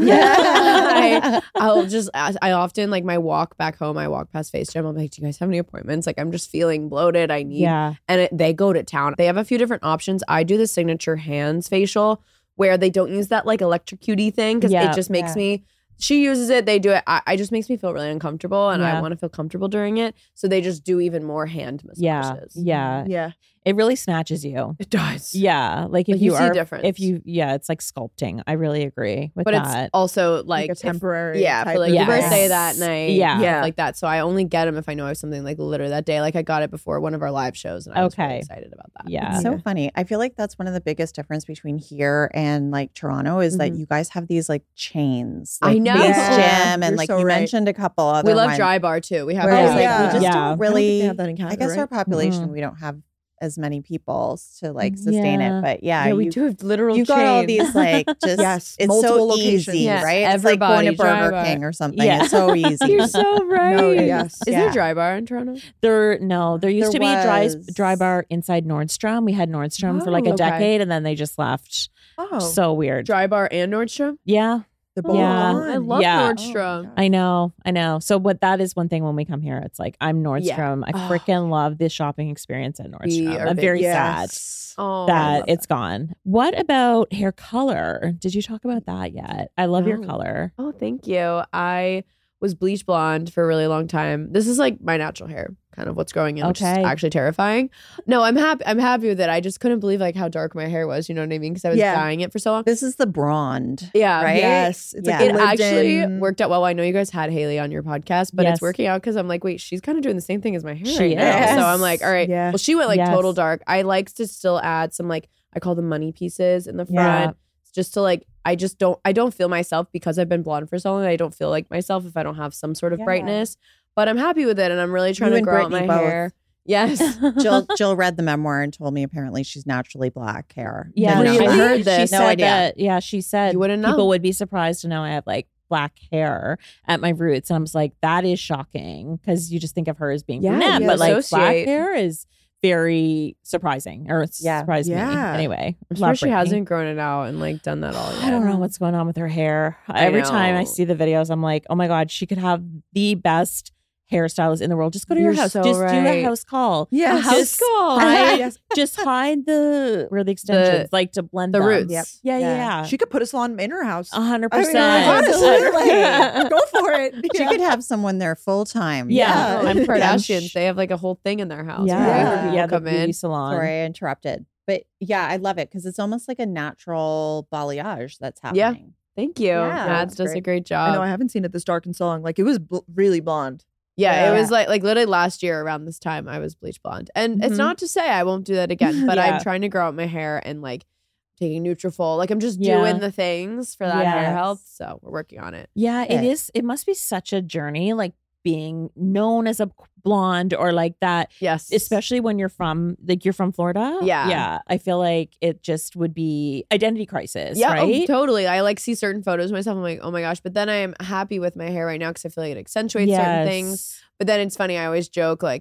Yeah. I, I'll just I, I often like my walk back home. I walk past Face Gym. I'm like, do you guys have any appointments? Like I'm just feeling bloated. I need. Yeah. And it, they go to town. They have a few different options. I do the signature hands facial where they don't use that like electrocute thing because Yeah. it just makes Yeah. me. She uses it. They do it. I, I just makes me feel really uncomfortable, and Yeah. I want to feel comfortable during it. So they just do even more hand Yeah. massages. Yeah. Yeah. It really snatches you. It does. Yeah. Like if Like, you you, see are, difference. if you, yeah, it's like sculpting. I really agree with But that. it's also like, Like a if- temporary. yeah, type for like of your Yes. birthday that night, Yeah. yeah, like that. So I only get them if I know I have something like literally that day. Like I got it before one of our live shows, and I was really Okay. excited about that. Yeah. It's so funny. I feel like that's one of the biggest difference between here and like Toronto is that Mhm. you guys have these like chains. I Like know. Face Yeah. Gym and You're like so you right. mentioned a couple other we love ones. Dry Bar too. We have Whereas all like yeah. we just Yeah. don't I don't think really they have that in Canada, I guess our right? population Mhm. we don't have as many people to like sustain Yeah. it. But yeah, yeah, we you, do have literal. you got all chains. these like just Yes, it's multiple so locations. easy, Yes, right? It's like going to everybody, Dry Burger Bar. King or something. Yeah. It's so easy. You're so right. No, yes. Is Yeah. there Dry Bar in Toronto? There, no, there used There to be a dry, was. dry bar inside Nordstrom. We had Nordstrom for like Oh, a okay. decade and then they just left. Oh, So weird. Dry Bar and Nordstrom. Yeah. they're both Yeah. on. I love Yeah. Nordstrom. I know, I know. So, what that is one thing when we come here, it's like I'm Nordstrom. I Oh. freaking love the shopping experience at We Nordstrom. are I'm big- very Yes. sad Oh, I that love it's gone. What about hair color? Did you talk about that yet? I love your No. color. Oh, thank you. I was bleach blonde for a really long time. This is like my natural hair, kind of what's growing in, which Okay. is actually terrifying. No, I'm happy. I'm happy with it. I just couldn't believe like how dark my hair was. You know what I mean? Because I was Yeah. dyeing it for so long. This is the blonde. Yeah, right? Yes, it's Yeah. like It lived actually in- worked out well. I know you guys had Haley on your podcast, but Yes. it's working out because I'm like, wait, she's kind of doing the same thing as my hair She right now. is. So I'm like, all right. Yeah. Well, she went like Yes. total dark. I like to still add some like I call them money pieces in the Yeah. front, just to like. I just don't. I don't feel myself because I've been blonde for so long. I don't feel like myself if I don't have some sort of Yeah. brightness. But I'm happy with it, and I'm really trying You to and grow out my Brittany both. hair. Yes. Jill Jill read the memoir and told me apparently she's naturally black hair. Yeah, Didn't know Really? I that. heard She this. She No said idea. that. Yeah, she said You wouldn't know. people would be surprised to know I have like black hair at my roots, and I was like, that is shocking because you just think of her as being Yeah, brunette, you but like black associate. hair is very surprising, or it's Yeah. surprised me Yeah. anyway. I'm Love sure she Britney. hasn't grown it out and like done that all yet. I don't know what's going on with her hair. I Every time I know. see the videos, I'm like, oh my God, she could have the best hairstylist in the world. Just go to your You're house. so just do a right. house call. Yes. A house Just call. hide, Yes. just hide the where the extensions, like to blend the them. roots. Yep. Yeah, yeah, Yeah. yeah. She could put a salon in her house. A hundred I mean, percent. honestly, like, go for it. She Yeah. could have someone there full time. Yeah. Oh, and Yeah. Kardashians, they have like a whole thing in their house. Yeah, right? Yeah. Where people yeah. The come beauty in. salon. Sorry, I interrupted. But yeah, I love it because it's almost like a natural balayage that's Yeah. happening. Thank you. Yeah, Mads that's does a great. great I know job. I haven't seen it this dark and so long. Like it was bl- really blonde. Yeah, Yeah. it was like like literally last year around this time I was bleach blonde. And it's Mhm. not to say I won't do that again, but Yeah. I'm trying to grow out my hair and like taking Nutrafol. Like I'm just Yeah. doing the things for that hair Yes. health. So we're working on it. Yeah, it Okay. is. It must be such a journey, like being known as a blonde or like that. Yes. Especially when you're from like you're from Florida. Yeah. yeah. I feel like it just would be identity crisis. Yeah, oh, right. totally. I like see certain photos of myself. I'm like, oh my gosh. But then I am happy with my hair right now because I feel like it accentuates certain things. Yes. But then it's funny. I always joke like,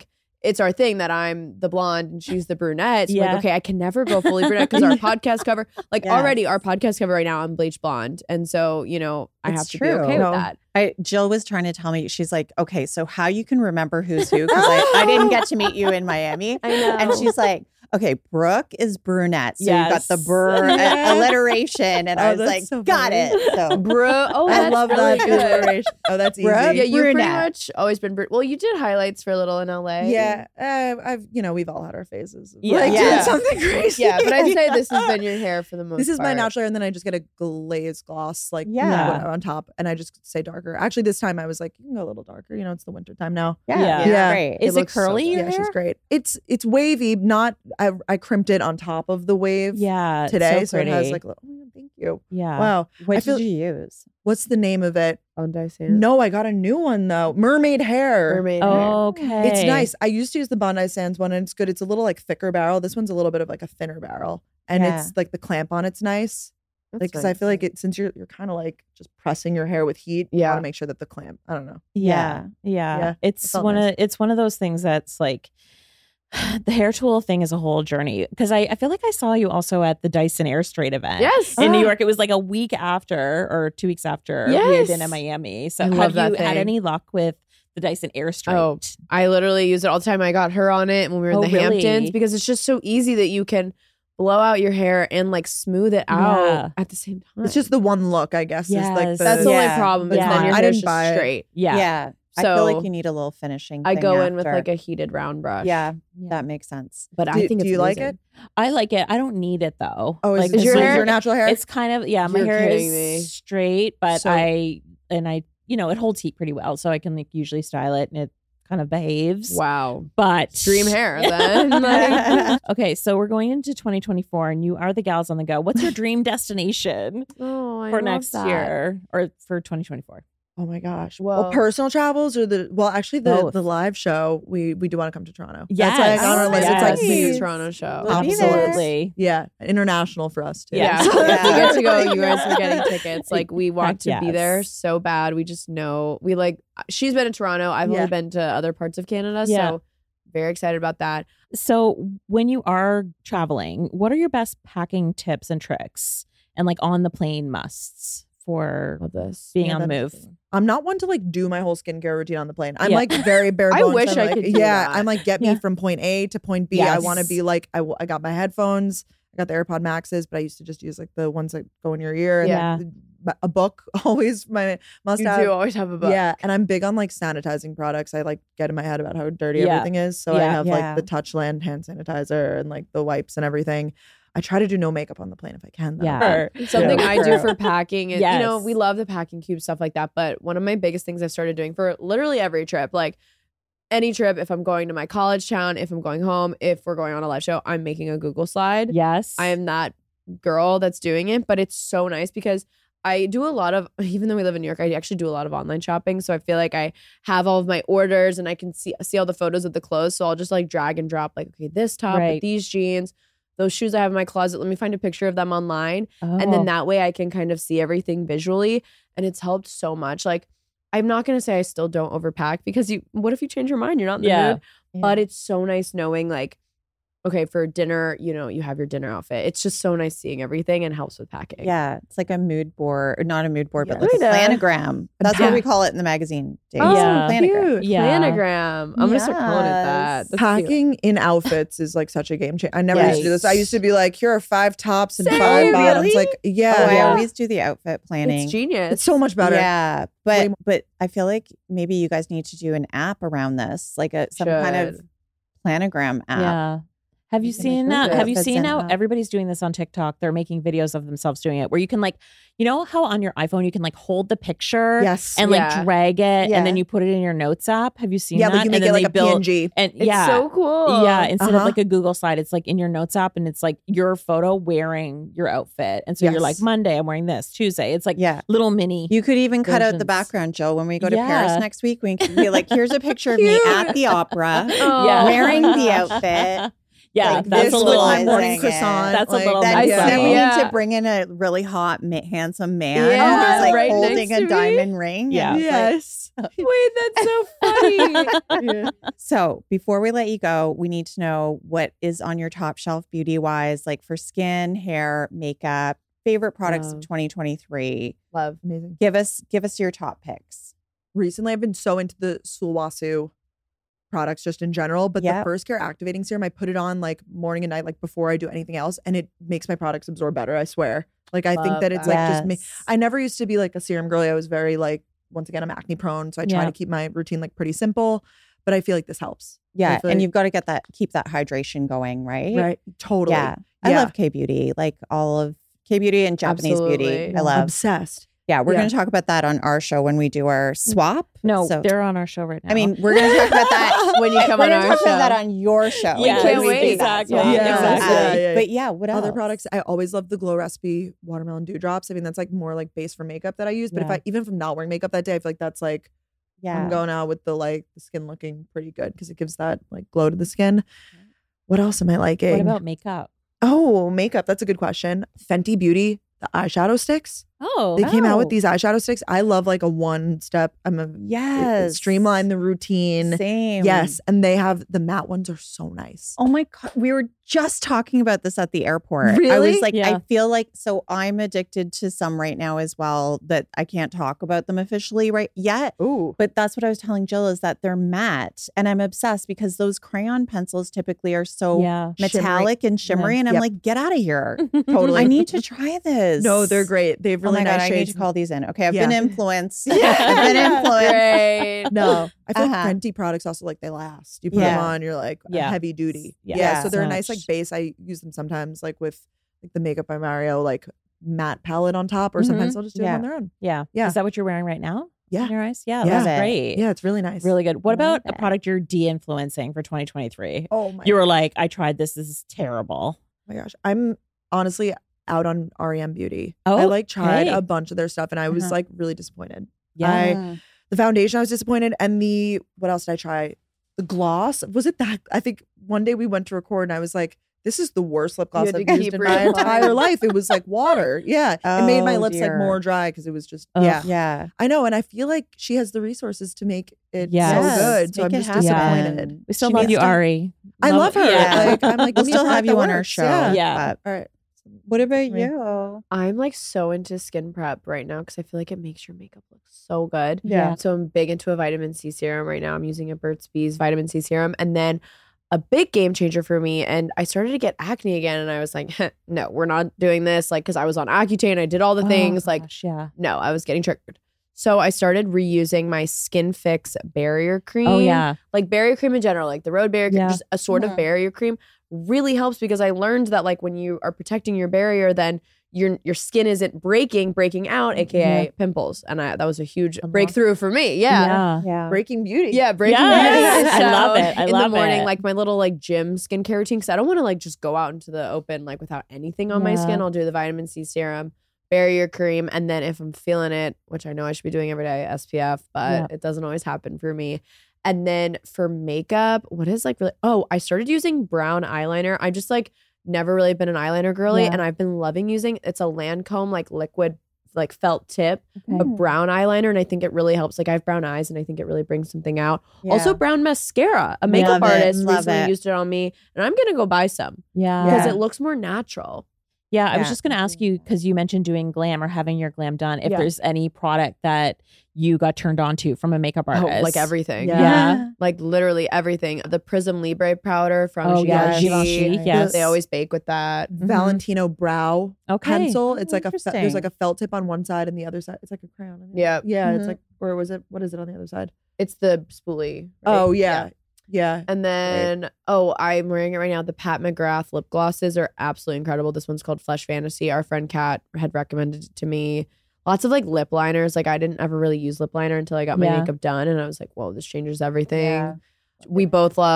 it's our thing that I'm the blonde and she's the brunette. So Yeah. like, okay, I can never go fully brunette because our podcast cover, like Yes. already our podcast cover right now, I'm bleach blonde. And so, you know, I It's have to true. be okay No. with that. I Jill was trying to tell me, she's like, okay, so how you can remember who's who? Because I, I didn't get to meet you in Miami. I know. And she's like, okay, Brooke is brunette. So Yes. you got the brr Yeah. alliteration. And Oh, I was that's like, so got funny. it. So Bro, oh, I that's love really that good. alliteration. Oh, that's easy. Brooke? Yeah, you've pretty Brunette. much always been. Br- well, you did highlights for a little in L A. Yeah, uh, I've you know we've all had our phases. Yeah. like Yeah. doing something crazy. Yeah, but I'd say this has been your hair for the most. This is my part. natural hair, and then I just get a glazed gloss, like Yeah. whatever, on top, and I just stay darker. Actually, this time I was like, you can go a little darker. You know, it's the winter time now. yeah, Yeah. it's Yeah. great. Is it looks so curly, good. your Yeah, she's hair? great. It's it's wavy. Not I I crimped it on top of the wave. Yeah. it's today, so, so, it has pretty. like. little- Oh, thank you. yeah. Wow. What I did feel. you use? What's the name of it? Bondi Sands. No, I got a new one though. Mermaid hair. Mermaid hair. Okay. It's nice. I used to use the Bondi Sands one, and it's good. It's a little like thicker barrel. This one's a little bit of like a thinner barrel, and Yeah. it's like the clamp on it's nice. That's Like, because I nice. feel like it since you're you're kind of like just pressing your hair with heat. You Yeah. want to make sure that the clamp. I don't know. Yeah. Yeah. Yeah, It's felt one nice. of it's one of those things that's like the hair tool thing is a whole journey. Because I, I feel like I saw you also at the Dyson Air Straight event. Yes. In New Ah. York. It was like a week after or two weeks after we had Yes. been in Miami. So I have love you that had thing. any luck with the Dyson Air Straight? Oh, I literally use it all the time. I got her on it when we were in Oh, the really? Hamptons because it's just so easy that you can blow out your hair and like smooth it out Yeah. at the same time. It's just the one look, I guess. Is like Yes. the, that's the Yeah. only problem. Is Yeah. then your I hair's didn't just buy it. straight. Yeah. Yeah. I feel like So, you need a little finishing. I thing go in with after. like a heated round brush. Yeah, Yeah. that makes sense. but Do, I think do it's you like amazing. it? I like it. I don't need it though. Oh, is, like, is is your your hair hair- your natural hair? It's kind of yeah. My You're hair kidding is me. straight, but So- I and I you know it holds heat pretty well, so I can like usually style it and it kind of behaves. Wow. But Dream hair then. Like- okay, so we're going into twenty twenty-four, and you are the gals on the go. What's your dream destination oh, I for love next that. year or for twenty twenty-four? Oh my gosh. Well, Well- personal travels or the well, actually the Both. the live show. We we do want to come to Toronto. Yes. That's like on our list. It's like Yes. the the Toronto show. We'll be there. Absolutely. yeah, international for us too. Yeah. Yeah. If we get to go, Yeah. you guys are getting tickets. Like we want Heck to be there yes. so bad. We just know we like she's been to Toronto. I've Yeah. only been to other parts of Canada. Yeah. So very excited about that. So when you are traveling, what are your best packing tips and tricks and like on the plane musts for Love this. being Yeah, on the that's- move? I'm not one to like do my whole skincare routine on the plane. I'm Yeah. like very bare I bones. wish I'm I like, could do Yeah, that. I'm like get me Yeah. from point A to point B. I want to Yes. be like I, w- I got my headphones. I got the AirPod Maxes, but I used to just use like the ones that go in your ear. And Yeah. like, a book always my must You have. do always have a book. Yeah, and I'm big on like sanitizing products. I like get in my head about how dirty Yeah. everything is. So I Yeah. have Yeah. like the Touchland hand sanitizer and like the wipes and everything. I try to do no makeup on the plane if I can. Though. Yeah. Something Yeah. I do for packing. And, You know, Yes. we love the packing cube stuff like that. But one of my biggest things I've started doing for literally every trip, like any trip, if I'm going to my college town, if I'm going home, if we're going on a live show, I'm making a Google slide. Yes. I am that girl that's doing it, but it's so nice because I do a lot of, even though we live in New York, I actually do a lot of online shopping. So I feel like I have all of my orders and I can see see all the photos of the clothes. So I'll just like drag and drop like, okay, this top Right. with these jeans, those shoes I have in my closet. Let me find a picture of them online. Oh. And then that way I can kind of see everything visually. And it's helped so much. Like, I'm not going to say I still don't overpack because you, what if you change your mind? You're not in the Yeah. mood. But it's so nice knowing like, okay, for dinner, you know, you have your dinner outfit. It's just so nice seeing everything and helps with packing. Yeah, it's like a mood board, or not a mood board, but Yeah. like a Kinda. planogram. That's what we call it in the magazine. Days. Oh, Yeah. Planogram. cute. Yeah. Planogram. I'm going to start calling it that. Yes. That's cute. Packing in outfits is like such a game changer. I never used to do this. I Yes. used to be like, here are five tops and Same. five bottoms. Really? Like, yeah, Oh, I yeah. always do the outfit planning. It's genius. It's so much better. Yeah, Way but more- but I feel like maybe you guys need to do an app around this, like a some kind of Should. planogram app. Yeah. Have you You can make seen uh, photos have you that's seen in how that. everybody's doing this on TikTok? They're making videos of themselves doing it where you can like, you know how on your iPhone you can like hold the picture Yes. and like Yeah. drag it Yeah. and then you put it in your notes app. Have you seen Yeah, that? like you And make then it like they a build- P N G. And It's yeah. so cool. Yeah, instead of Uh-huh. like a Google slide, it's like in your notes app and it's like your photo wearing your outfit. And so you're like, Yes. Monday, I'm wearing this. Tuesday, it's like Yeah. little mini. You could even cut out the versions. background, Jill. When we go to Yeah. Paris next week, we can be like, here's a picture of me at the opera Oh. Yeah. wearing the outfit. Yeah, like, that's a little visualizing morning it. croissant. That's a like, little Then, nice. then we Yeah. need to bring in a really hot, ma- handsome man Yeah, who's like right holding next a to me. diamond ring. Yeah. and it's like- Yes. Wait, that's so funny. Yeah. So before we let you go, we need to know what is on your top shelf beauty wise, like for skin, hair, makeup, favorite products Wow. of twenty twenty-three. Love. Amazing. Give us give us your top picks. Recently, I've been so into the Sulwhasoo products just in general, but Yep. the First Care Activating Serum, I put it on like morning and night, like before I do anything else, and it makes my products absorb better. I swear. Like I think Love that it's that. like just me. Yes. I never used to be like a serum girly. I was very like, once again, I'm acne prone, so I try Yeah. to keep my routine like pretty simple. But I feel like this helps. I Yeah, feel and like- you've got to get that keep that hydration going, right? right, totally. Yeah. I Yeah. love K Beauty, like all of K Beauty and Japanese beauty. Absolutely. I love. Obsessed. Yeah, we're Yeah. going to talk about that on our show when we do our swap. No, So- they're on our show right now. I mean, we're going to talk about that When you come we're on gonna our talk about that show. on your show. Yeah, when we wait. do that Exactly. swap. Yeah, exactly. yeah, yeah. But yeah, what else? Other products, I always love the Glow Recipe Watermelon Dewdrops. I mean, that's like more like base for makeup that I use. But if Yeah. I, even if I'm not wearing makeup that day, I feel like that's like, Yeah. I'm going out with the like the skin looking pretty good because it gives that like glow to the skin. What else am I liking? what about makeup? Oh, makeup. That's a good question. Fenty Beauty, the eyeshadow sticks. Oh, They came out with Oh. these eyeshadow sticks. I love like a one step. I'm a Yes. streamline the routine. Same. Yes, and they have the matte ones are so nice. Oh my God. We were just talking about this at the airport. I Really? was like, Yeah. I feel like, so I'm addicted to some right now as well that I can't talk about them officially right yet. Ooh, But that's what I was telling Jill is that they're matte. And I'm obsessed because those crayon pencils typically are so yeah. metallic and shimmery. And I'm Yep. like, get out of here. totally. I need to try this. No, they're great. They have Oh really my God, nice I need shades. to call these in. Okay, I've Yeah. been influenced. Yeah. I've been influenced. Great. No, I feel Uh-huh. like Fenty products also like they last. You put them Yeah. on, you're like Yeah. heavy duty. Yeah. Yeah, Yeah. so they're a nice like Snatched. base. I use them sometimes like with like the Makeup by Mario like matte palette on top, or Mhm. sometimes I'll just do Yeah. them on their own. Yeah. Yeah. Is that what you're wearing right now? Yeah. In your eyes? Yeah. Yeah. That's great. Yeah, it's really nice. Really good. What Love about a it. product you're de-influencing for twenty twenty-three? Oh my, You were like, I tried this. This is terrible. my gosh. I'm honestly out on R E M Beauty. Oh, I like tried okay. a bunch of their stuff and I was Uh-huh. like really disappointed. Yeah. I- The foundation, I was disappointed. And the, what else did I try? The gloss. Was it that? I think one day we went to record and I was like, this is the worst lip gloss had I've to used keep in my reapplying. entire life. It was like water. Yeah. It made my Oh, lips like dear. more dry because it was just, Ugh. yeah. Yeah. I know. And I feel like she has the resources to make it Yes. so good. So Make I'm it just happen. disappointed. We still She love needs you, to- Ari. I love her. Yeah. Like, I'm like, We'll give me a still product have you that on our works. show. Yeah. Yeah. But All right. what about Right. you? I'm like so into skin prep right now because I feel like it makes your makeup look so good. Yeah. So I'm big into a vitamin C serum right now. I'm using a Burt's Bees vitamin C serum. And then a big game changer for me. And I started to get acne again. And I was like, no, we're not doing this. Like, because I was on Accutane. I did all the Oh, things. Like, gosh, yeah. no, I was getting triggered. So I started reusing my Skin Fix barrier cream. Oh, yeah. Like barrier cream in general, like the road barrier cream, Yeah. just a sort Mhm. of barrier cream really helps because I learned that like when you are protecting your barrier, then your your skin isn't breaking, breaking out, aka Yeah. pimples. And I, that was a huge Unlock. breakthrough for me. Yeah. Yeah. Yeah. Breaking Beauty. Yeah, breaking Yes. beauty. I So, love it. I in love the morning, it. like my little like gym skincare routine, because I don't want to like just go out into the open like without anything on my Yeah. skin. I'll do the vitamin C serum, barrier cream, and then if I'm feeling it, which I know I should be doing every day, S P F, but Yeah. it doesn't always happen for me. And then for makeup, what is like really? Oh, I started using brown eyeliner. I just like never really been an eyeliner girly, Yeah. and I've been loving using. It's a Lancome like liquid like felt tip, Okay. a brown eyeliner, and I think it really helps. Like I have brown eyes, and I think it really brings something out. Yeah. Also, brown mascara. A makeup Love it, artist love recently it. used it on me, and I'm gonna go buy some Yeah. because Yeah. it looks more natural. Yeah, I was Yeah. just going to ask you because you mentioned doing glam or having your glam done. If Yeah. there's any product that you got turned on to from a makeup artist, Oh, like everything. Yeah. Yeah. Like literally everything. The Prism Libre powder from Oh, yeah, Givenchy. Givenchy, yes. They always bake with that. Mhm. Valentino brow Okay. pencil. Oh, It's like a fe- interesting. there's like a felt tip on one side and the other side. It's like a crayon. on the Yeah. other. Yeah. It's Mhm. like, or was it? What is it on the other side? It's the spoolie. right? Oh yeah, yeah. And then, oh, I'm wearing it right now. The Pat McGrath lip glosses are absolutely incredible. This one's called Flesh Fantasy. Our friend Kat had recommended it to me. Lots of like lip liners. Like I didn't ever really use lip liner until I got my Yeah. makeup done. And I was like, whoa, this changes everything. Yeah. We both love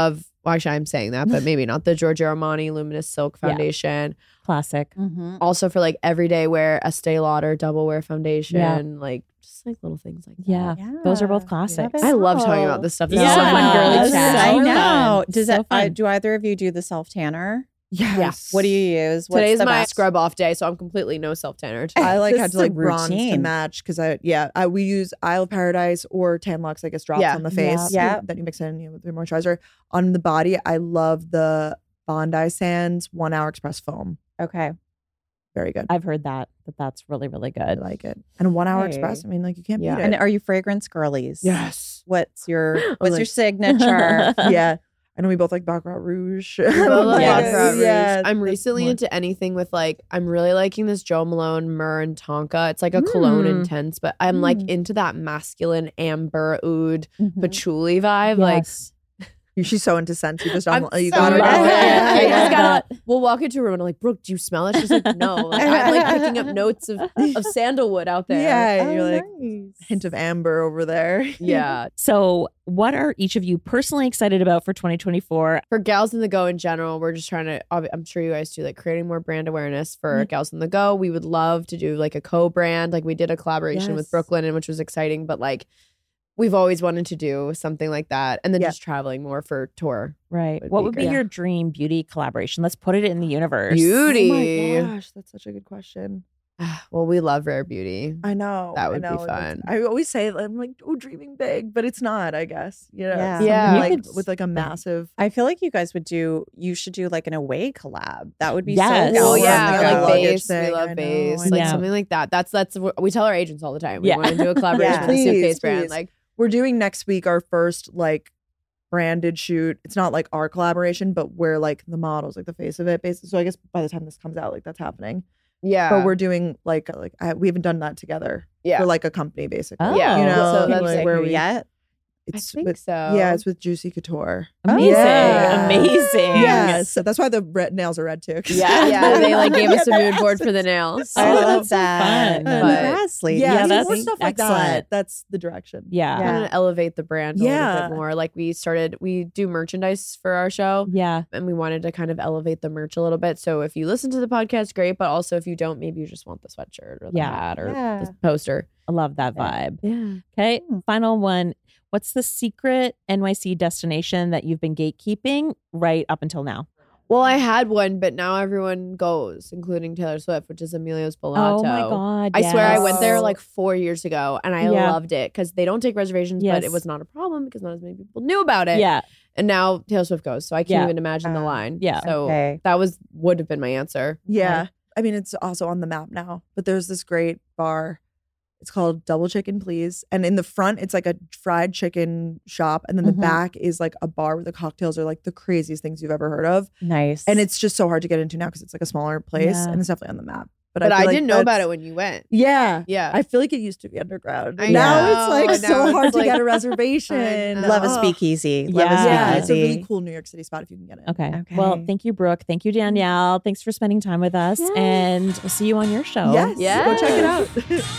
well, actually I'm saying that, but maybe not, the Giorgio Armani Luminous Silk Foundation. Yeah. Classic. Mm-hmm. Also for like everyday wear, Estee Lauder Double Wear Foundation. Yeah. Like just like little things like that. Yeah. Yeah. Those are both classics. I love talking about this stuff. This Yeah. is so fun girly Yes. chat. I So know. fun. Does So it? I, fun. do either of you do the self tanner? Yes. What do you use? What's Today's the my best? scrub off day, so I'm completely no self tanner. I like This had to is a like bronze to routine. match because I yeah I we use Isle of Paradise or Tan Lux, I guess, drops Yeah. on the face. Yeah. you- that you mix in you know, with your moisturizer. On the body, I love the Bondi Sands One Hour Express Foam. Okay. Very good. I've heard that, that that's really, really I good. like it. And One Hour Hey. Express. I mean, like you can't Yeah. beat And it. are you fragrance girlies? Yes. What's your I'm What's like- your signature? Yeah. I know we both like Baccarat Rouge. I love Yes. Baccarat Rouge. Yeah, I'm that's recently more- into anything with like, I'm really liking this Jo Malone Myrrh and Tonka. It's like a cologne Mm. intense, but I'm like Mm. into that masculine amber oud Mhm. patchouli vibe. Like Yes. She's so into scents. You just I'm don't, you so got her. into it. Yeah, I yeah. just gotta, we'll walk into a room and I'm like, Brooke, do you smell it? She's like, no. Like, I'm like picking up notes of, of sandalwood out there. Yeah, Oh, you're like nice. hint of amber over there. Yeah. So, what are each of you personally excited about for twenty twenty-four? For Gals in the Go in general, we're just trying to, obvi- I'm sure you guys do, like creating more brand awareness for Mm-hmm. Gals in the Go. We would love to do like a co-brand. Like we did a collaboration with Yes. Brooklyn, and which was exciting, but like we've always wanted to do something like that. And then Yeah. just traveling more for tour. Right. Would What be would be great. your dream beauty collaboration? Let's put it in the universe. Beauty. Oh my gosh, that's such a good question. Well, we love Rare Beauty. I know. That I would be know, that's- fun. I always say I'm like, oh, dreaming big, but it's not, I guess. You know, Yeah. something Yeah. You like could- with like a massive I feel like you guys would do. You should do like an away collab. That would be Yes. so. Oh cool. yeah, like or a like luggage base. We thing. love I know, base, I like know. something like that. That's that's what we tell our agents all the time. We Yeah. want to do a collaboration Yeah. with a Please, suitcase brand. please. Like we're doing next week our first like branded shoot. It's not like our collaboration, but we're like the models, like the face of it, basically. So I guess by the time this comes out, like that's happening. yeah, But we're doing like like I, we haven't done that together. yeah. For like a company, basically. Oh. Yeah. You know, So like, that's like, like- where we yet. it's think with, so. Yeah, it's with Juicy Couture. Amazing. Yeah. Amazing. Yes, so that's why the red nails are red too. Yeah, yeah. They like gave us a mood Yes. board for the nails. I Oh, love that. fun. Congrats, ladies. Yeah, Yeah, yeah that's more stuff like excellent. that. That's the direction. Yeah. Kind of elevate the brand a Yeah. little bit more. Like we started, we do merchandise for our show, Yeah. and we wanted to kind of elevate the merch a little bit. So if you listen to the podcast, great. But also if you don't, maybe you just want the sweatshirt or the Yeah. hat or Yeah. the poster. I love that vibe. Yeah. Okay. Hmm. Final one. What's the secret N Y C destination that you've been gatekeeping right up until now? Well, I had one, but now everyone goes, including Taylor Swift, which is Emilio's Bellotto. Oh my God. I swear I went there yes. like four years ago and I Yeah. loved it because they don't take reservations, but Yes. it was not a problem because not as many people knew about it. Yeah. And now Taylor Swift goes, so I can't Yeah. even imagine the Uh, line. yeah. So Okay. that was would have been my answer. Yeah. I mean, it's also on the map now, but there's this great bar. It's called Double Chicken Please. And in the front, it's like a fried chicken shop. And then the Mhm. back is like a bar where the cocktails are like the craziest things you've ever heard of. Nice. And it's just so hard to get into now because it's like a smaller place Yeah. and it's definitely on the map. But, But I, feel like didn't know about that's- it when you went. Yeah. Yeah. I feel like it used to be underground. I now know. it's like Now so it's hard to like- get a reservation. I love a Oh. speakeasy. Love Yeah. a Yeah, it's a speakeasy. really cool New York City spot if you can get it. Okay. Okay. Well, thank you, Brooke. Thank you, Danielle. Thanks for spending time with us. Yes. And we'll see you on your show. Yes. Go check it out.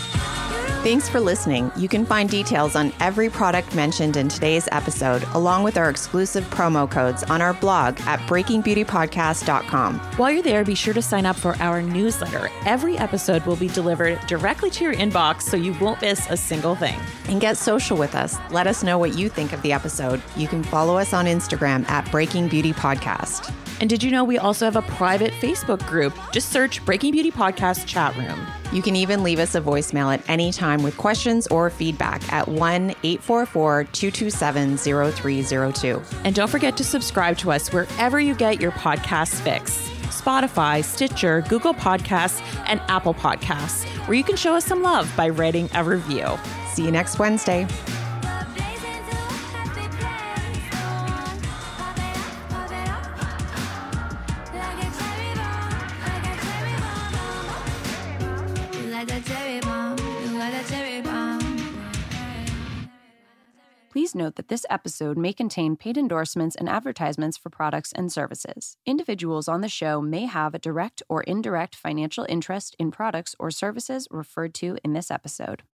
Thanks for listening. You can find details on every product mentioned in today's episode, along with our exclusive promo codes on our blog at breaking beauty podcast dot com. While you're there, be sure to sign up for our newsletter. Every episode will be delivered directly to your inbox so you won't miss a single thing. And get social with us. Let us know what you think of the episode. You can follow us on Instagram at Breaking Beauty Podcast. And did you know we also have a private Facebook group? Just search Breaking Beauty Podcast Chat Room. You can even leave us a voicemail at any time with questions or feedback at one eight four four, two two seven, zero three zero two. And don't forget to subscribe to us wherever you get your podcasts fix. Spotify, Stitcher, Google Podcasts, and Apple Podcasts, where you can show us some love by writing a review. See you next Wednesday. Please note that this episode may contain paid endorsements and advertisements for products and services. Individuals on the show may have a direct or indirect financial interest in products or services referred to in this episode.